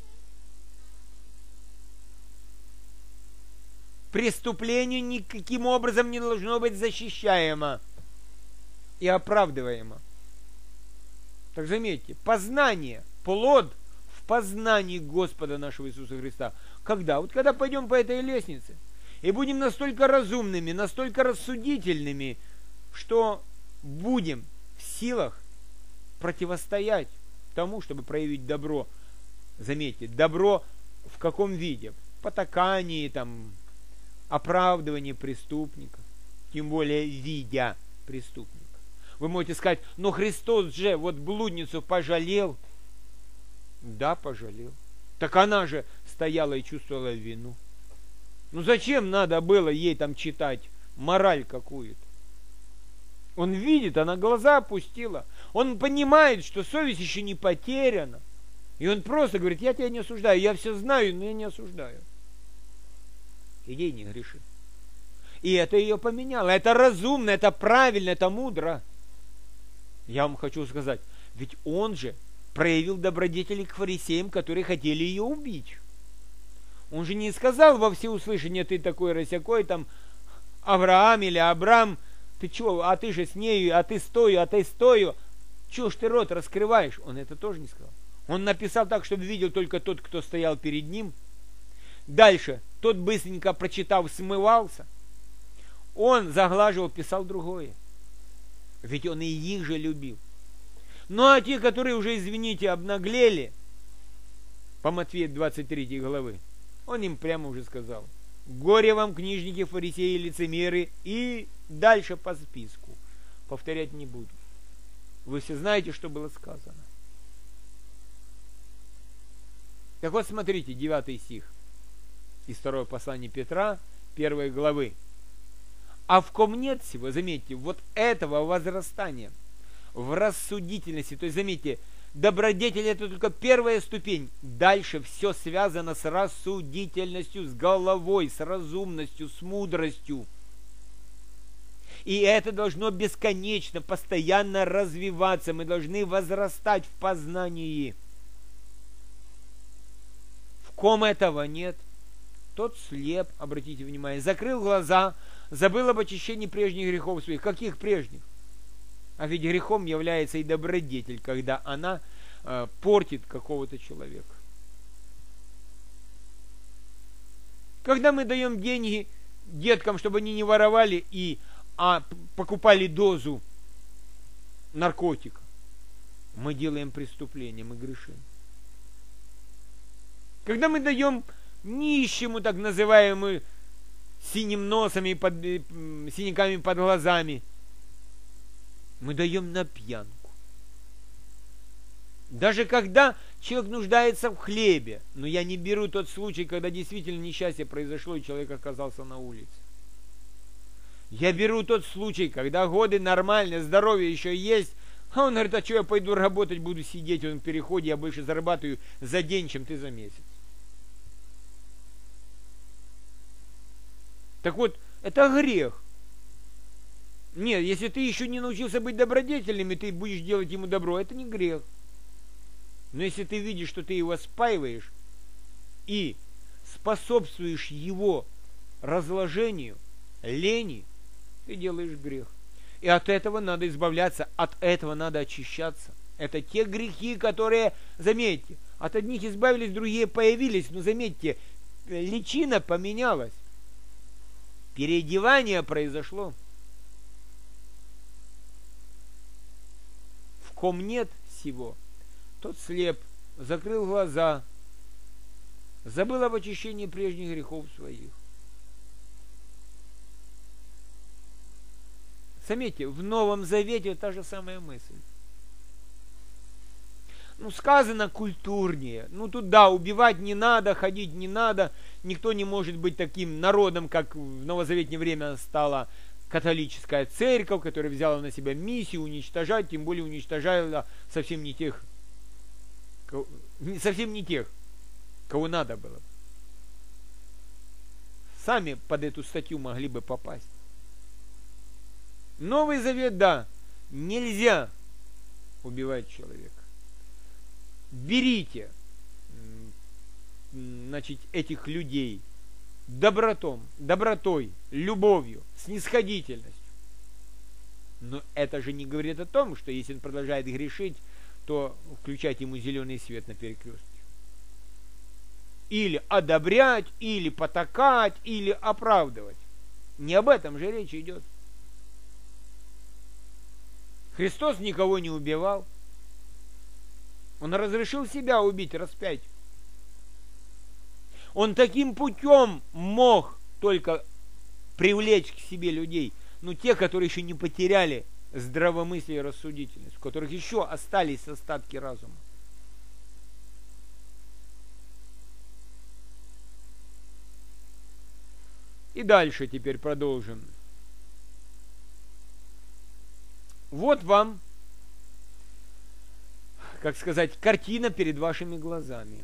A: Преступление никаким образом не должно быть защищаемо и оправдываемо. Так заметьте, познание, плод в познании Господа нашего Иисуса Христа. Когда? Вот когда пойдем по этой лестнице и будем настолько разумными, настолько рассудительными, что будем в силах противостоять тому, чтобы проявить добро. Заметьте, добро в каком виде? Потакании, там, оправдывании преступников, тем более видя преступника. Вы можете сказать: но Христос же вот блудницу пожалел. Да, пожалел. Так она же стояла и чувствовала вину. Ну зачем надо было ей там читать мораль какую-то? Он видит, она глаза опустила. Он понимает, что совесть еще не потеряна. И он просто говорит: я тебя не осуждаю, я все знаю, но я не осуждаю. Иди, не греши. И это ее поменяло. Это разумно, это правильно, это мудро. Я вам хочу сказать, ведь он же проявил добродетели к фарисеям, которые хотели ее убить. Он же не сказал во всеуслышание: ты такой росякой, там, Авраам или Абрам, ты чего, а ты же с нею, а ты стою, а ты стою. Чего ж ты рот раскрываешь? Он это тоже не сказал. Он написал так, чтобы видел только тот, кто стоял перед ним. Дальше, тот быстренько прочитав, смывался. Он заглаживал, писал другое. Ведь он и их же любил. Ну а те, которые уже, извините, обнаглели, по Матфея 23 главы, он им прямо уже сказал: горе вам, книжники, фарисеи, лицемеры, и дальше по списку. Повторять не буду. Вы все знаете, что было сказано. Так вот, смотрите, 9 стих из 2 послания Петра, 1 главы. А в ком нет всего, заметьте, вот этого возрастания в рассудительности, то есть, заметьте, добродетель — это только первая ступень. Дальше все связано с рассудительностью, с головой, с разумностью, с мудростью. И это должно бесконечно, постоянно развиваться. Мы должны возрастать в познании. В ком этого нет, тот слеп, обратите внимание, закрыл глаза, забыл об очищении прежних грехов своих. Каких прежних? А ведь грехом является и добродетель, когда она портит какого-то человека. Когда мы даем деньги деткам, чтобы они не воровали, а покупали дозу наркотика, мы делаем преступление, мы грешим. Когда мы даем нищему, так называемому, синим носом и синяками под глазами, мы даем на пьянку. Даже когда человек нуждается в хлебе, но я не беру тот случай, когда действительно несчастье произошло и человек оказался на улице. Я беру тот случай, когда годы нормальные, здоровье еще есть, а он говорит: а что я пойду работать, буду сидеть, он в переходе, я больше зарабатываю за день, чем ты за месяц. Так вот, это грех. Нет, если ты еще не научился быть добродетельным, и ты будешь делать ему добро, это не грех. Но если ты видишь, что ты его спаиваешь и способствуешь его разложению, лени, ты делаешь грех. И от этого надо избавляться, от этого надо очищаться. Это те грехи, которые, заметьте, от одних избавились, другие появились, но заметьте, личина поменялась. Переодевание произошло. В ком нет всего, тот слеп, закрыл глаза, забыл об очищении прежних грехов своих. Заметьте, в Новом Завете та же самая мысль. ну, сказано культурнее. Ну, тут, да, убивать не надо, ходить не надо. Никто не может быть таким народом, как в новозаветнее время стала католическая церковь, которая взяла на себя миссию уничтожать, тем более уничтожала совсем не тех, кого надо было. Сами под эту статью могли бы попасть. Новый Завет, да, нельзя убивать человека. Берите, значит, этих людей добротой, любовью, снисходительностью. Но это же не говорит о том, что если он продолжает грешить, то включать ему зеленый свет на перекрестке. Или одобрять, или потакать, или оправдывать. Не об этом же речь идет. Христос никого не убивал. Он разрешил себя убить распять. Он таким путем мог только привлечь к себе людей, ну, те, которые еще не потеряли здравомыслие и рассудительность, у которых еще остались остатки разума. И дальше теперь продолжим. Вот вам, как сказать, картина перед вашими глазами.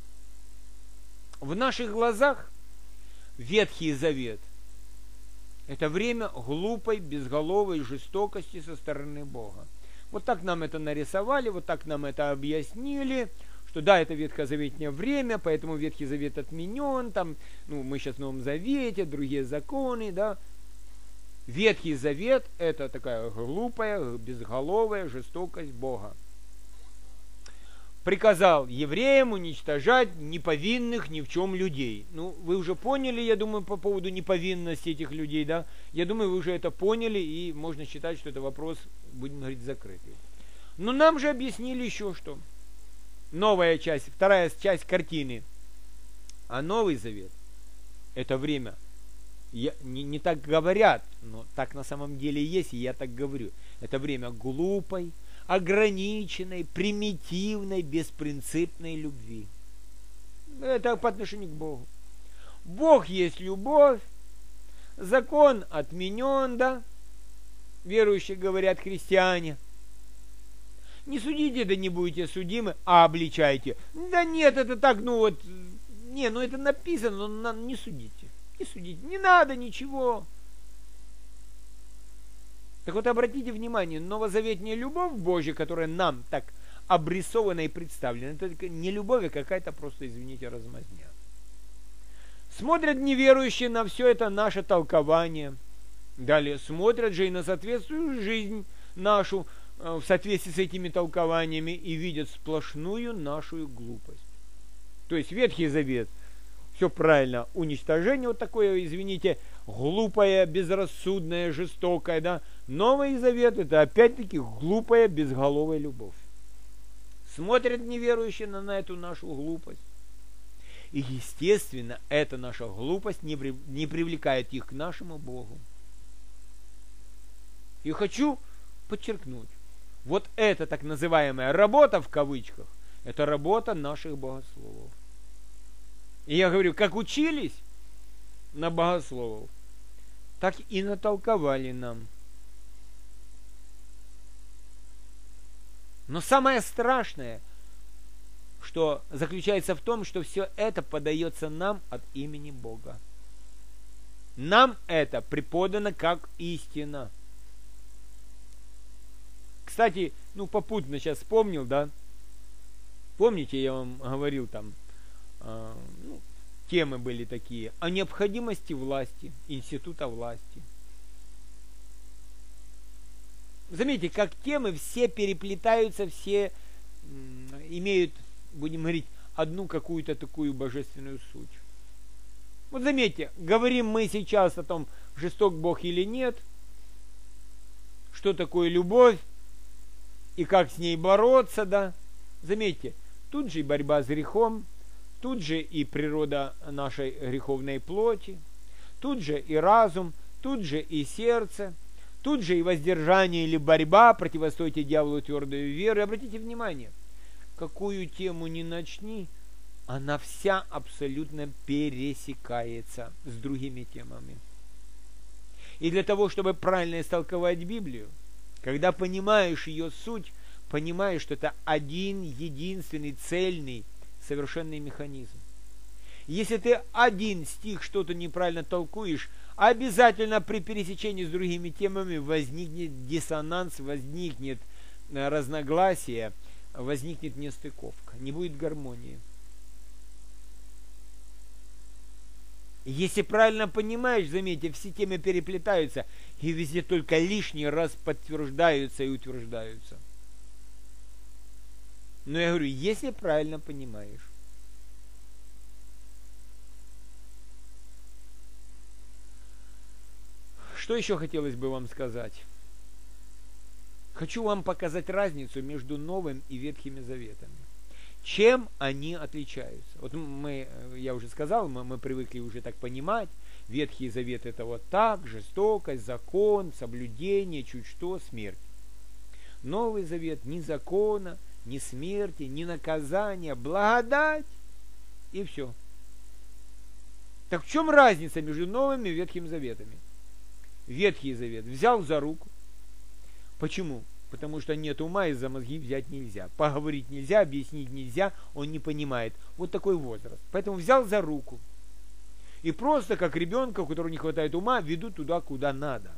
A: В наших глазах Ветхий Завет – это время глупой, безголовой жестокости со стороны Бога. Вот так нам это нарисовали, вот так нам это объяснили, что да, это ветхозаветное время, поэтому Ветхий Завет отменен, там, ну, мы сейчас в Новом Завете, другие законы, да. Ветхий Завет – это такая глупая, безголовая жестокость Бога. Приказал евреям уничтожать неповинных ни в чем людей. Ну, вы уже поняли, я думаю, по поводу неповинности этих людей, да? Я думаю, вы уже это поняли, и можно считать, что это вопрос, будем говорить, закрытый. Но нам же объяснили еще что. Новая часть, вторая часть картины. А Новый Завет – это время. Не так говорят, но так на самом деле есть, и я так говорю. Это время глупой, ограниченной, примитивной, беспринципной любви. Это по отношению к Богу. Бог есть любовь, закон отменен, да? Верующие говорят, христиане. Не судите, да не будете судимы, а обличайте. Да нет, это так, ну вот, не, ну это написано, но не судите. Не судите, не надо ничего. Так вот, обратите внимание, новозаветная любовь Божья, которая нам так обрисована и представлена, это не любовь, а какая-то просто, извините, размазня. Смотрят неверующие на все это наше толкование. Далее смотрят же и на соответствующую жизнь нашу в соответствии с этими толкованиями и видят сплошную нашу глупость. То есть Ветхий Завет, все правильно, уничтожение вот такое, извините, глупое, безрассудное, жестокое, да. Новый Завет – это опять-таки глупая, безголовая любовь. Смотрят неверующие на эту нашу глупость. И, естественно, эта наша глупость не привлекает их к нашему Богу. И хочу подчеркнуть, вот эта так называемая работа, в кавычках, это работа наших богословов. И я говорю, как учились на богословов, так и натолковали нам. Но самое страшное, что заключается в том, что все это подается нам от имени Бога. Нам это преподано как истина. Кстати, ну попутно сейчас вспомнил, да? Помните, я вам говорил там, темы были такие о необходимости власти, института власти. Заметьте, как темы все переплетаются, все имеют, будем говорить, одну какую-то такую божественную суть. Вот заметьте, говорим мы сейчас о том, жесток Бог или нет, что такое любовь и как с ней бороться, да. Заметьте, тут же и борьба с грехом, тут же и природа нашей греховной плоти, тут же и разум, тут же и сердце, тут же и воздержание или борьба, противостойте дьяволу твердой веры. Обратите внимание, какую тему ни начни, она вся абсолютно пересекается с другими темами. И для того, чтобы правильно истолковать Библию, когда понимаешь ее суть, понимаешь, что это один, единственный, цельный, совершенный механизм. Если ты один стих что-то неправильно толкуешь, обязательно при пересечении с другими темами возникнет диссонанс, возникнет разногласие, возникнет нестыковка, не будет гармонии. Если правильно понимаешь, заметьте, все темы переплетаются и везде только лишний раз подтверждаются и утверждаются. Но я говорю, если правильно понимаешь. Что еще хотелось бы вам сказать? Хочу вам показать разницу между Новым и Ветхими Заветами. Чем они отличаются? Вот я уже сказал, мы привыкли уже так понимать. Ветхий Завет это вот так, жестокость, закон, соблюдение, чуть что, смерть. Новый Завет ни закона, ни смерти, ни наказания, благодать и все. Так в чем разница между Новым и Ветхим Заветами? Ветхий Завет взял за руку. Почему? Потому что нет ума, и за мозги взять нельзя. Поговорить нельзя, объяснить нельзя, он не понимает. Вот такой возраст. Поэтому взял за руку. И просто, как ребенка, у которого не хватает ума, ведут туда, куда надо.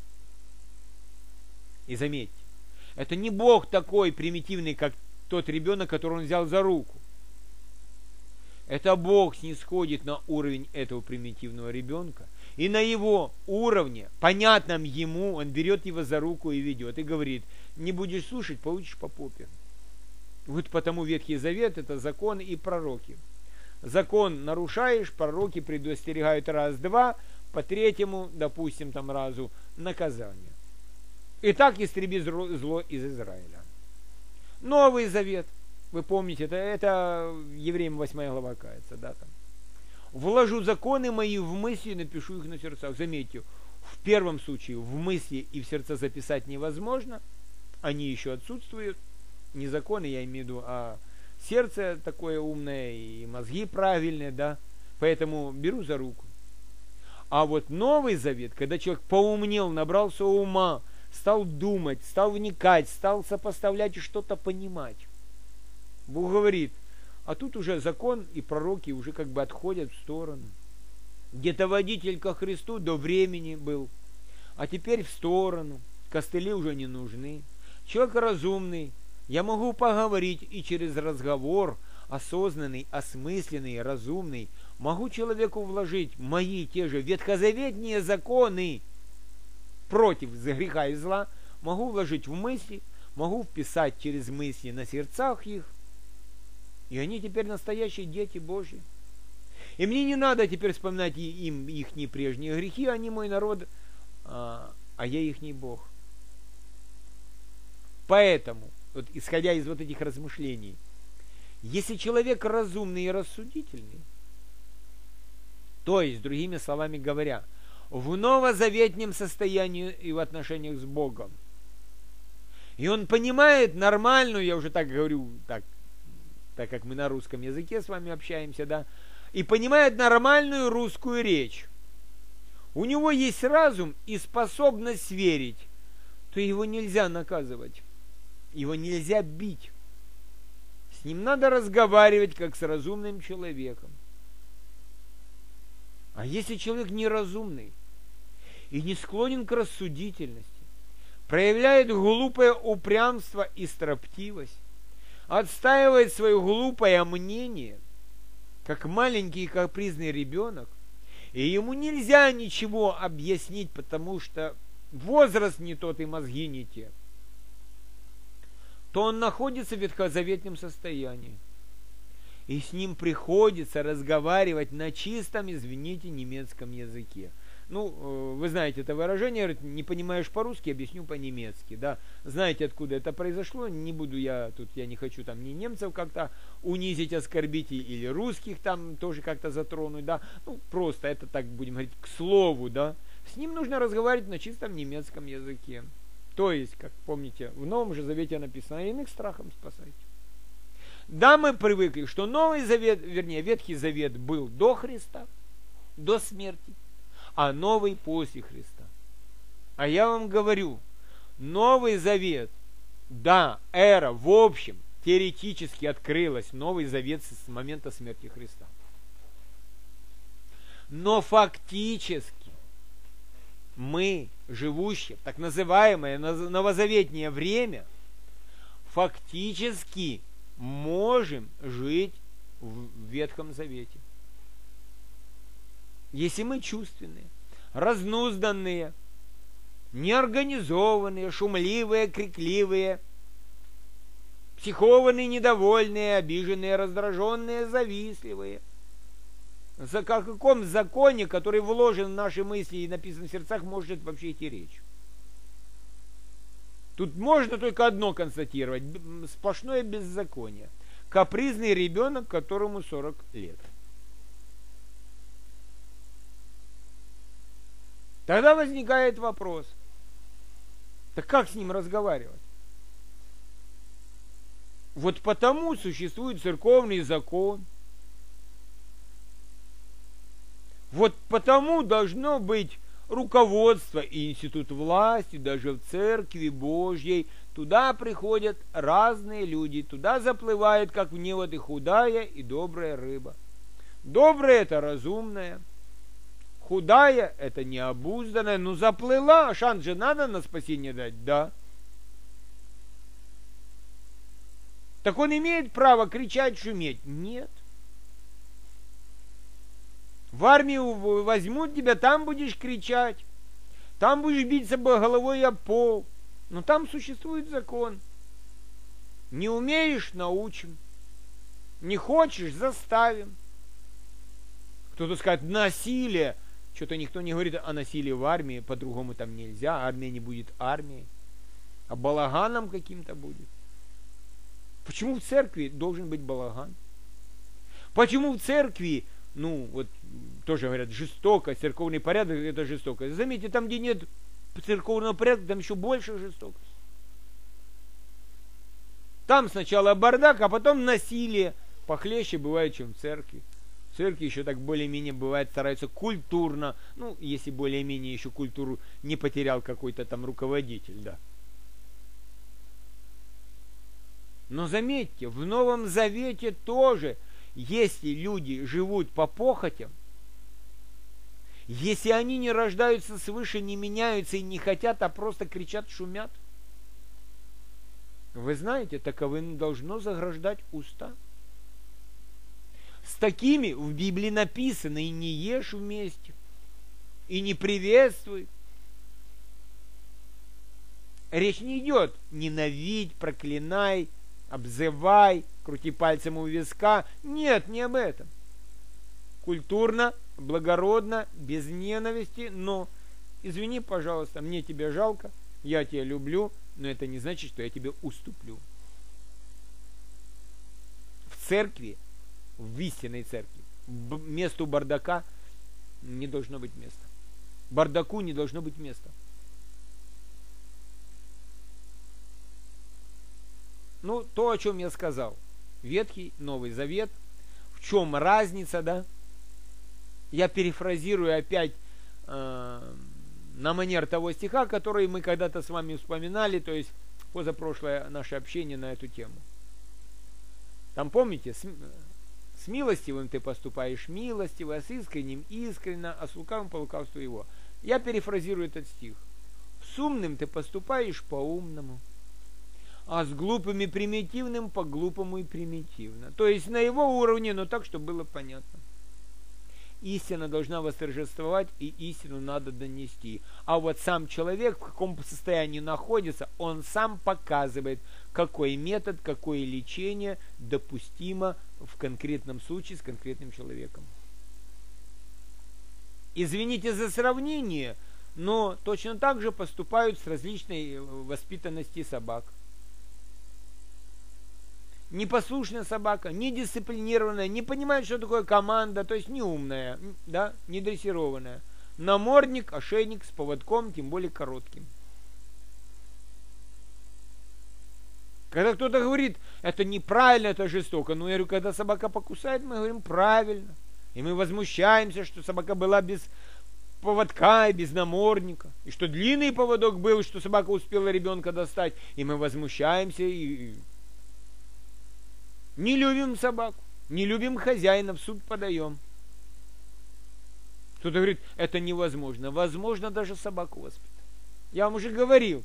A: И заметьте, это не Бог такой примитивный, как тот ребенок, которого он взял за руку. Это Бог снисходит на уровень этого примитивного ребенка. И на его уровне, понятном ему, он берет его за руку и ведет. И говорит, не будешь слушать, получишь по попе. Вот потому Ветхий Завет это закон и пророки. Закон нарушаешь, пророки предостерегают раз-два, по третьему, допустим, там разу наказание. И так истреби зло из Израиля. Новый Завет, вы помните, это Евреям 8 глава кается, да, там. Вложу законы мои в мысли и напишу их на сердцах. Заметьте, в первом случае в мысли и в сердца записать невозможно, они еще отсутствуют. Не законы, я имею в виду, а сердце такое умное и мозги правильные, да, поэтому беру за руку. А вот Новый Завет, когда человек поумнел, набрался ума, стал думать, стал вникать, стал сопоставлять и что-то понимать. Бог говорит, а тут уже закон и пророки уже как бы отходят в сторону. Где-то водитель ко Христу до времени был, а теперь в сторону. Костыли уже не нужны. Человек разумный, я могу поговорить и через разговор, осознанный, осмысленный, разумный, могу человеку вложить мои те же ветхозаветные законы против греха и зла, могу вложить в мысли, могу вписать через мысли на сердцах их, и они теперь настоящие дети Божьи. И мне не надо теперь вспоминать им их прежние грехи, они мой народ, а я ихний Бог. Поэтому, вот, исходя из вот этих размышлений, если человек разумный и рассудительный, то есть, другими словами говоря, в новозаветнем состоянии и в отношениях с Богом, и он понимает нормальную, я уже так говорю, так как мы на русском языке с вами общаемся, да, и понимает нормальную русскую речь, у него есть разум и способность верить, то его нельзя наказывать, его нельзя бить. С ним надо разговаривать, как с разумным человеком. А если человек неразумный и не склонен к рассудительности, проявляет глупое упрямство и строптивость, отстаивает свое глупое мнение, как маленький капризный ребенок, и ему нельзя ничего объяснить, потому что возраст не тот и мозги не те, то он находится в ветхозаветном состоянии. И с ним приходится разговаривать на чистом, извините, немецком языке. Ну, вы знаете это выражение, говорит, не понимаешь по-русски, объясню по-немецки, да. Знаете, откуда это произошло, не буду я не хочу там ни немцев как-то унизить, оскорбить, или русских там тоже как-то затронуть, да. Ну, просто это так, будем говорить, к слову, да. С ним нужно разговаривать на чистом немецком языке. То есть, как помните, в Новом же Завете написано, иных страхом спасайте. Да, мы привыкли, что Новый Завет, вернее, Ветхий Завет был до Христа, до смерти, а Новый после Христа. А я вам говорю, Новый Завет, да, эра, в общем, теоретически открылась, Новый Завет с момента смерти Христа. Но фактически мы, живущие в так называемое новозаветнее время, фактически можем жить в Ветхом Завете. Если мы чувственные, разнузданные, неорганизованные, шумливые, крикливые, психованные, недовольные, обиженные, раздраженные, завистливые. О каком законе, который вложен в наши мысли и написан в сердцах, может вообще идти речь? Тут можно только одно констатировать: сплошное беззаконие. Капризный ребенок, которому 40 лет. Тогда возникает вопрос: так как с ним разговаривать? Вот потому существует церковный закон. Вот потому должно быть руководство и институт власти, даже в Церкви Божьей. Туда приходят разные люди, туда заплывает, как в невод, и худая, и добрая рыба. Добрая – это разумная, худая – это необузданная. Ну, заплыла, шанс же надо на спасение дать, да. Так он имеет право кричать, шуметь? Нет. В армию возьмут тебя, там будешь кричать, там будешь биться головой об пол. Но там существует закон. Не умеешь – научим. Не хочешь – заставим. Кто-то скажет: насилие. Что-то никто не говорит о насилии в армии, по-другому там нельзя. Армия не будет армией, а балаганом каким-то будет. Почему в церкви должен быть балаган? Почему в церкви, ну, вот тоже говорят, жестокость, церковный порядок – это жестокость. Заметьте, там, где нет церковного порядка, там еще больше жестокость. Там сначала бардак, а потом насилие. Похлеще бывает, чем в церкви. В церкви еще так более-менее бывает, стараются культурно, ну, если более-менее еще культуру не потерял какой-то там руководитель, да. Но заметьте, в Новом Завете тоже, если люди живут по похотям, если они не рождаются свыше, не меняются и не хотят, а просто кричат, шумят, вы знаете, таковым должно заграждать уста. С такими в Библии написано: и не ешь вместе, и не приветствуй. Речь не идет ненавидь, проклинай, обзывай, крути пальцем у виска. Нет, не об этом. Культурно, благородно, без ненависти, но извини, пожалуйста, мне тебя жалко, я тебя люблю, но это не значит, что я тебе уступлю. В церкви, в истинной церкви, месту бардака не должно быть места. Бардаку не должно быть места. Ну, то, о чем я сказал. Ветхий, Новый Завет. В чем разница, да? Я перефразирую опять на манер того стиха, который мы когда-то с вами вспоминали, то есть позапрошлое наше общение на эту тему. Там, помните, с милостивым ты поступаешь милостиво, а с искренним искренно, а с лукавым по лукавству его. Я перефразирую этот стих. С умным ты поступаешь по-умному, а с глупым и примитивным по-глупому и примитивно. То есть на его уровне, но так, чтобы было понятно. Истина должна восторжествовать, и истину надо донести. А вот сам человек, в каком состоянии находится, он сам показывает, какой метод, какое лечение допустимо в конкретном случае с конкретным человеком. Извините за сравнение, но точно так же поступают с различной воспитанностью собак. Непослушная собака, недисциплинированная, не понимает, что такое команда, то есть неумная, да, недрессированная. Намордник, ошейник с поводком, тем более коротким. Когда кто-то говорит, это неправильно, это жестоко. Ну, я говорю, когда собака покусает, мы говорим правильно. И мы возмущаемся, что собака была без поводка и без намордника. И что длинный поводок был, что собака успела ребенка достать. И мы возмущаемся и не любим собаку. Не любим хозяина, в суд подаем. Кто-то говорит, это невозможно. Возможно даже собаку воспитать. Я вам уже говорил.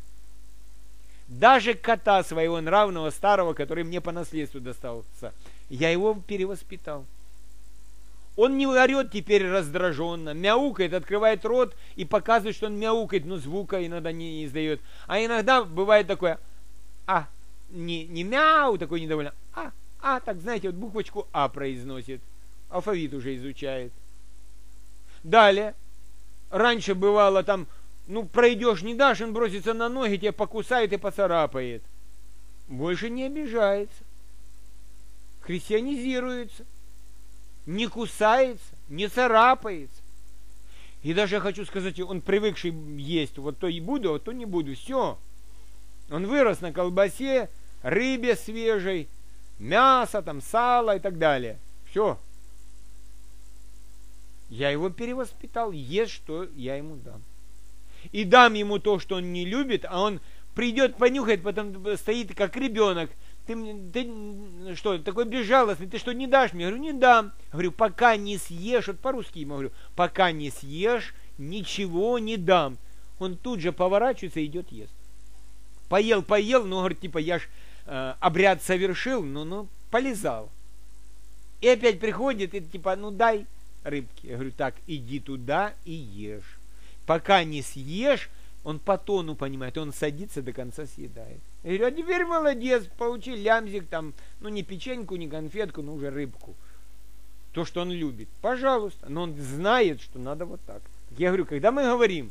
A: Даже кота своего нравного старого, который мне по наследству достался, я его перевоспитал. Он не орет теперь раздраженно, мяукает, открывает рот и показывает, что он мяукает, но звука иногда не издает. А иногда бывает такое, не мяу, такой недовольно, так, знаете, вот буквочку А произносит, алфавит уже изучает. Далее, раньше бывало там, пройдешь, не дашь, он бросится на ноги, тебя покусает и поцарапает. Больше не обижается. Христианизируется. Не кусается, не царапается. И даже, хочу сказать, он привыкший есть, вот то и буду, вот то не буду. Все. Он вырос на колбасе, рыбе свежей, мясо, там, сало и так далее. Все. Я его перевоспитал, ест, что я ему дам. И дам ему то, что он не любит, а он придет, понюхает, потом стоит как ребенок. Ты что, такой безжалостный, ты что, не дашь мне? Я говорю, не дам. Говорю, пока не съешь, вот по-русски ему говорю, пока не съешь, ничего не дам. Он тут же поворачивается и идет ест. Поел, говорит, типа, я ж обряд совершил, полезал. И опять приходит, и типа, дай рыбки. Я говорю, так, иди туда и ешь. Пока не съешь, он по тону понимает, он садится до конца съедает. Я говорю, а теперь молодец, получи лямзик там, не печеньку, не конфетку, но уже рыбку. То, что он любит. Пожалуйста. Но он знает, что надо вот так. Я говорю, когда мы говорим,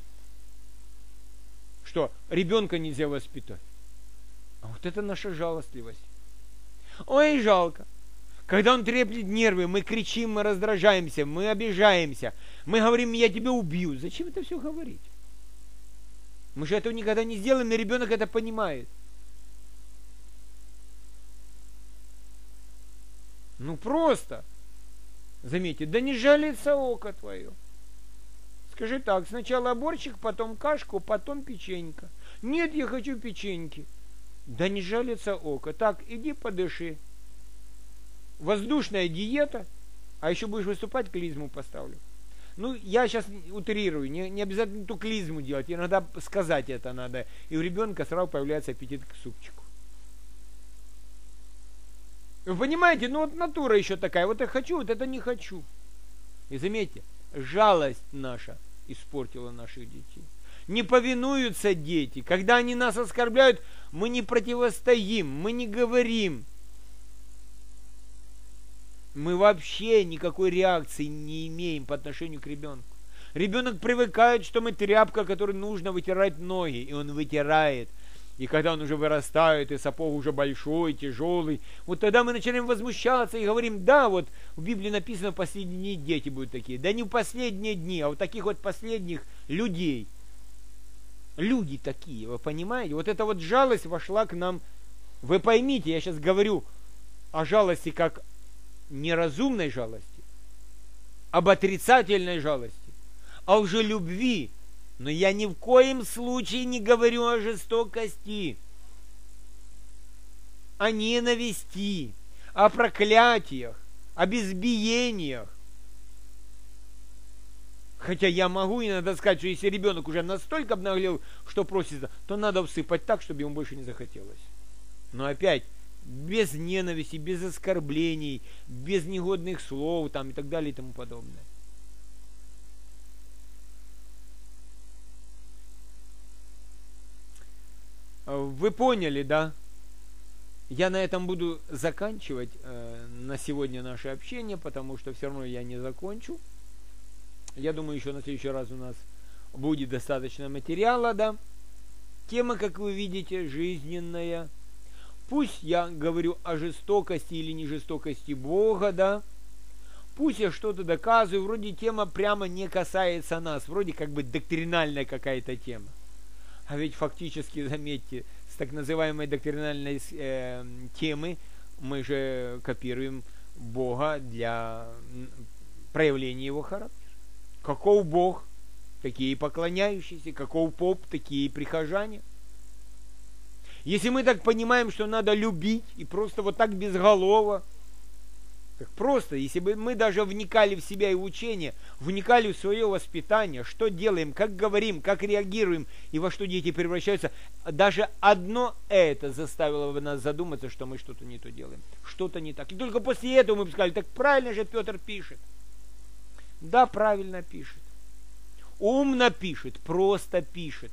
A: что ребенка нельзя воспитать, а вот это наша жалостливость. Ой, жалко. Когда он треплет нервы, мы кричим, мы раздражаемся, мы обижаемся, мы говорим, я тебя убью. Зачем это все говорить? Мы же этого никогда не сделаем, и ребенок это понимает. Просто. Заметьте, да не жалится око твое. Скажи так, сначала борщик, потом кашку, потом печенька. Нет, я хочу печеньки. Да не жалится око. Так, иди подыши. Воздушная диета, а еще будешь выступать, клизму поставлю. Я сейчас утрирую, не обязательно ту клизму делать, иногда сказать это надо, и у ребенка сразу появляется аппетит к супчику. Вы понимаете, натура еще такая, вот я хочу, вот это не хочу. И заметьте, жалость наша испортила наших детей. Не повинуются дети, когда они нас оскорбляют, мы не противостоим, мы не говорим. Мы вообще никакой реакции не имеем по отношению к ребенку. Ребенок привыкает, что мы тряпка, которой нужно вытирать ноги, и он вытирает. И когда он уже вырастает, и сапог уже большой, тяжелый, вот тогда мы начинаем возмущаться и говорим, да, вот в Библии написано, в последние дни дети будут такие. Да не в последние дни, а вот таких вот последних людей. Люди такие, вы понимаете? Вот эта вот жалость вошла к нам. Вы поймите, я сейчас говорю о жалости как неразумной жалости, об отрицательной жалости, о лжелюбви, но я ни в коем случае не говорю о жестокости, о ненависти, о проклятиях, об избиениях. Хотя я могу иногда сказать, что если ребенок уже настолько обнаглел, что просится, то надо всыпать так, чтобы ему больше не захотелось. Но опять, без ненависти, без оскорблений, без негодных слов там, и так далее и тому подобное. Вы поняли, да? Я на этом буду заканчивать на сегодня наше общение, потому что все равно я не закончу. Я думаю, еще на следующий раз у нас будет достаточно материала, да? Тема, как вы видите, жизненная. Пусть я говорю о жестокости или не жестокости Бога, да? Пусть я что-то доказываю, вроде тема прямо не касается нас, вроде как бы доктринальная какая-то тема. А ведь фактически, заметьте, с так называемой доктринальной темы мы же копируем Бога для проявления его характера. Каков Бог, такие и поклоняющиеся, каков поп, такие и прихожане. Если мы так понимаем, что надо любить, и просто вот так безголово, так просто, если бы мы даже вникали в себя и в учение, вникали в свое воспитание, что делаем, как говорим, как реагируем, и во что дети превращаются, даже одно это заставило бы нас задуматься, что мы что-то не то делаем, что-то не так. И только после этого мы бы сказали, так правильно же Петр пишет. Да, правильно пишет. Умно пишет, просто пишет.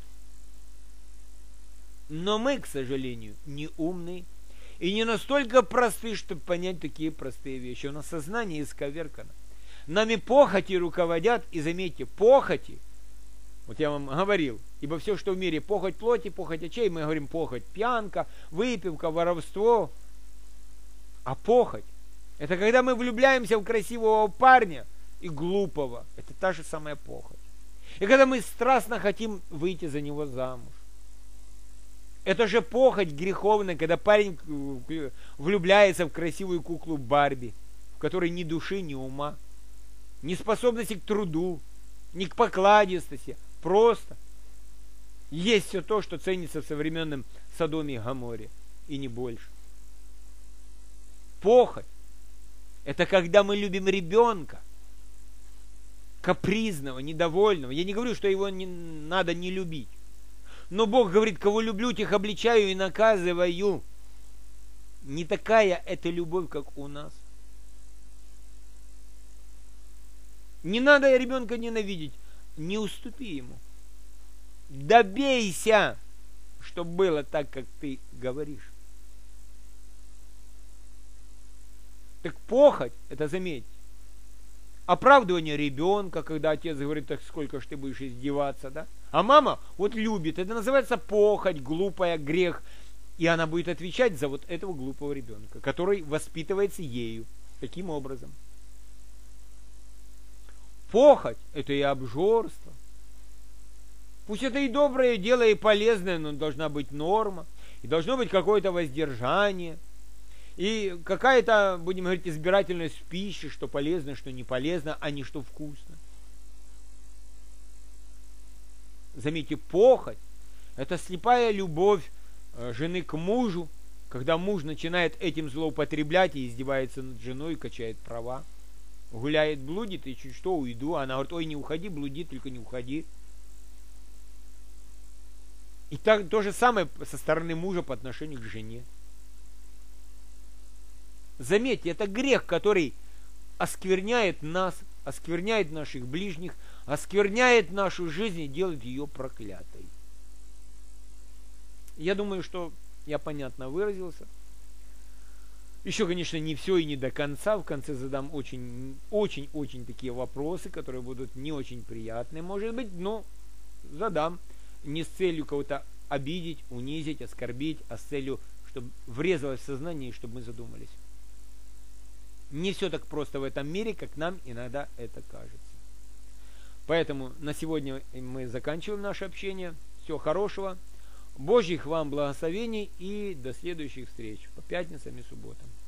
A: Но мы, к сожалению, не умные и не настолько просты, чтобы понять такие простые вещи. У нас сознание исковеркано. Нами похоти руководят, и заметьте, похоти, вот я вам говорил, ибо все, что в мире, похоть плоти, похоть очей, мы говорим похоть, пьянка, выпивка, воровство. А похоть, это когда мы влюбляемся в красивого парня и глупого. Это та же самая похоть. И когда мы страстно хотим выйти за него замуж. Это же похоть греховная, когда парень влюбляется в красивую куклу Барби, в которой ни души, ни ума, ни способности к труду, ни к покладистости. Просто есть все то, что ценится в современном Содоме и Гоморе, и не больше. Похоть – это когда мы любим ребенка, капризного, недовольного. Я не говорю, что его надо не любить. Но Бог говорит, кого люблю, тех обличаю и наказываю. Не такая это любовь, как у нас. Не надо ребенка ненавидеть. Не уступи ему. Добейся, чтобы было так, как ты говоришь. Так похоть, это заметь. Оправдывание ребенка, когда отец говорит, так сколько ж ты будешь издеваться, да? А мама вот любит, это называется похоть, глупая, грех. И она будет отвечать за вот этого глупого ребенка, который воспитывается ею. Таким образом. Похоть – это и обжорство. Пусть это и доброе дело, и полезное, но должна быть норма. И должно быть какое-то воздержание. И какая-то, будем говорить, избирательность в пище, что полезно, что не полезно, а не что вкусно. Заметьте, похоть – это слепая любовь жены к мужу, когда муж начинает этим злоупотреблять и издевается над женой, качает права. Гуляет, блудит, и чуть что уйду. Она говорит, ой, не уходи, блудит, только не уходи. И так, то же самое со стороны мужа по отношению к жене. Заметьте, это грех, который оскверняет нас, оскверняет наших ближних, оскверняет нашу жизнь и делает ее проклятой. Я думаю, что я понятно выразился. Еще, конечно, не все и не до конца. В конце задам очень такие вопросы, которые будут не очень приятные, может быть, но задам не с целью кого-то обидеть, унизить, оскорбить, а с целью, чтобы врезалось в сознание и чтобы мы задумались. Не все так просто в этом мире, как нам иногда это кажется. Поэтому на сегодня мы заканчиваем наше общение. Всего хорошего. Божьих вам благословений и до следующих встреч по пятницам и субботам.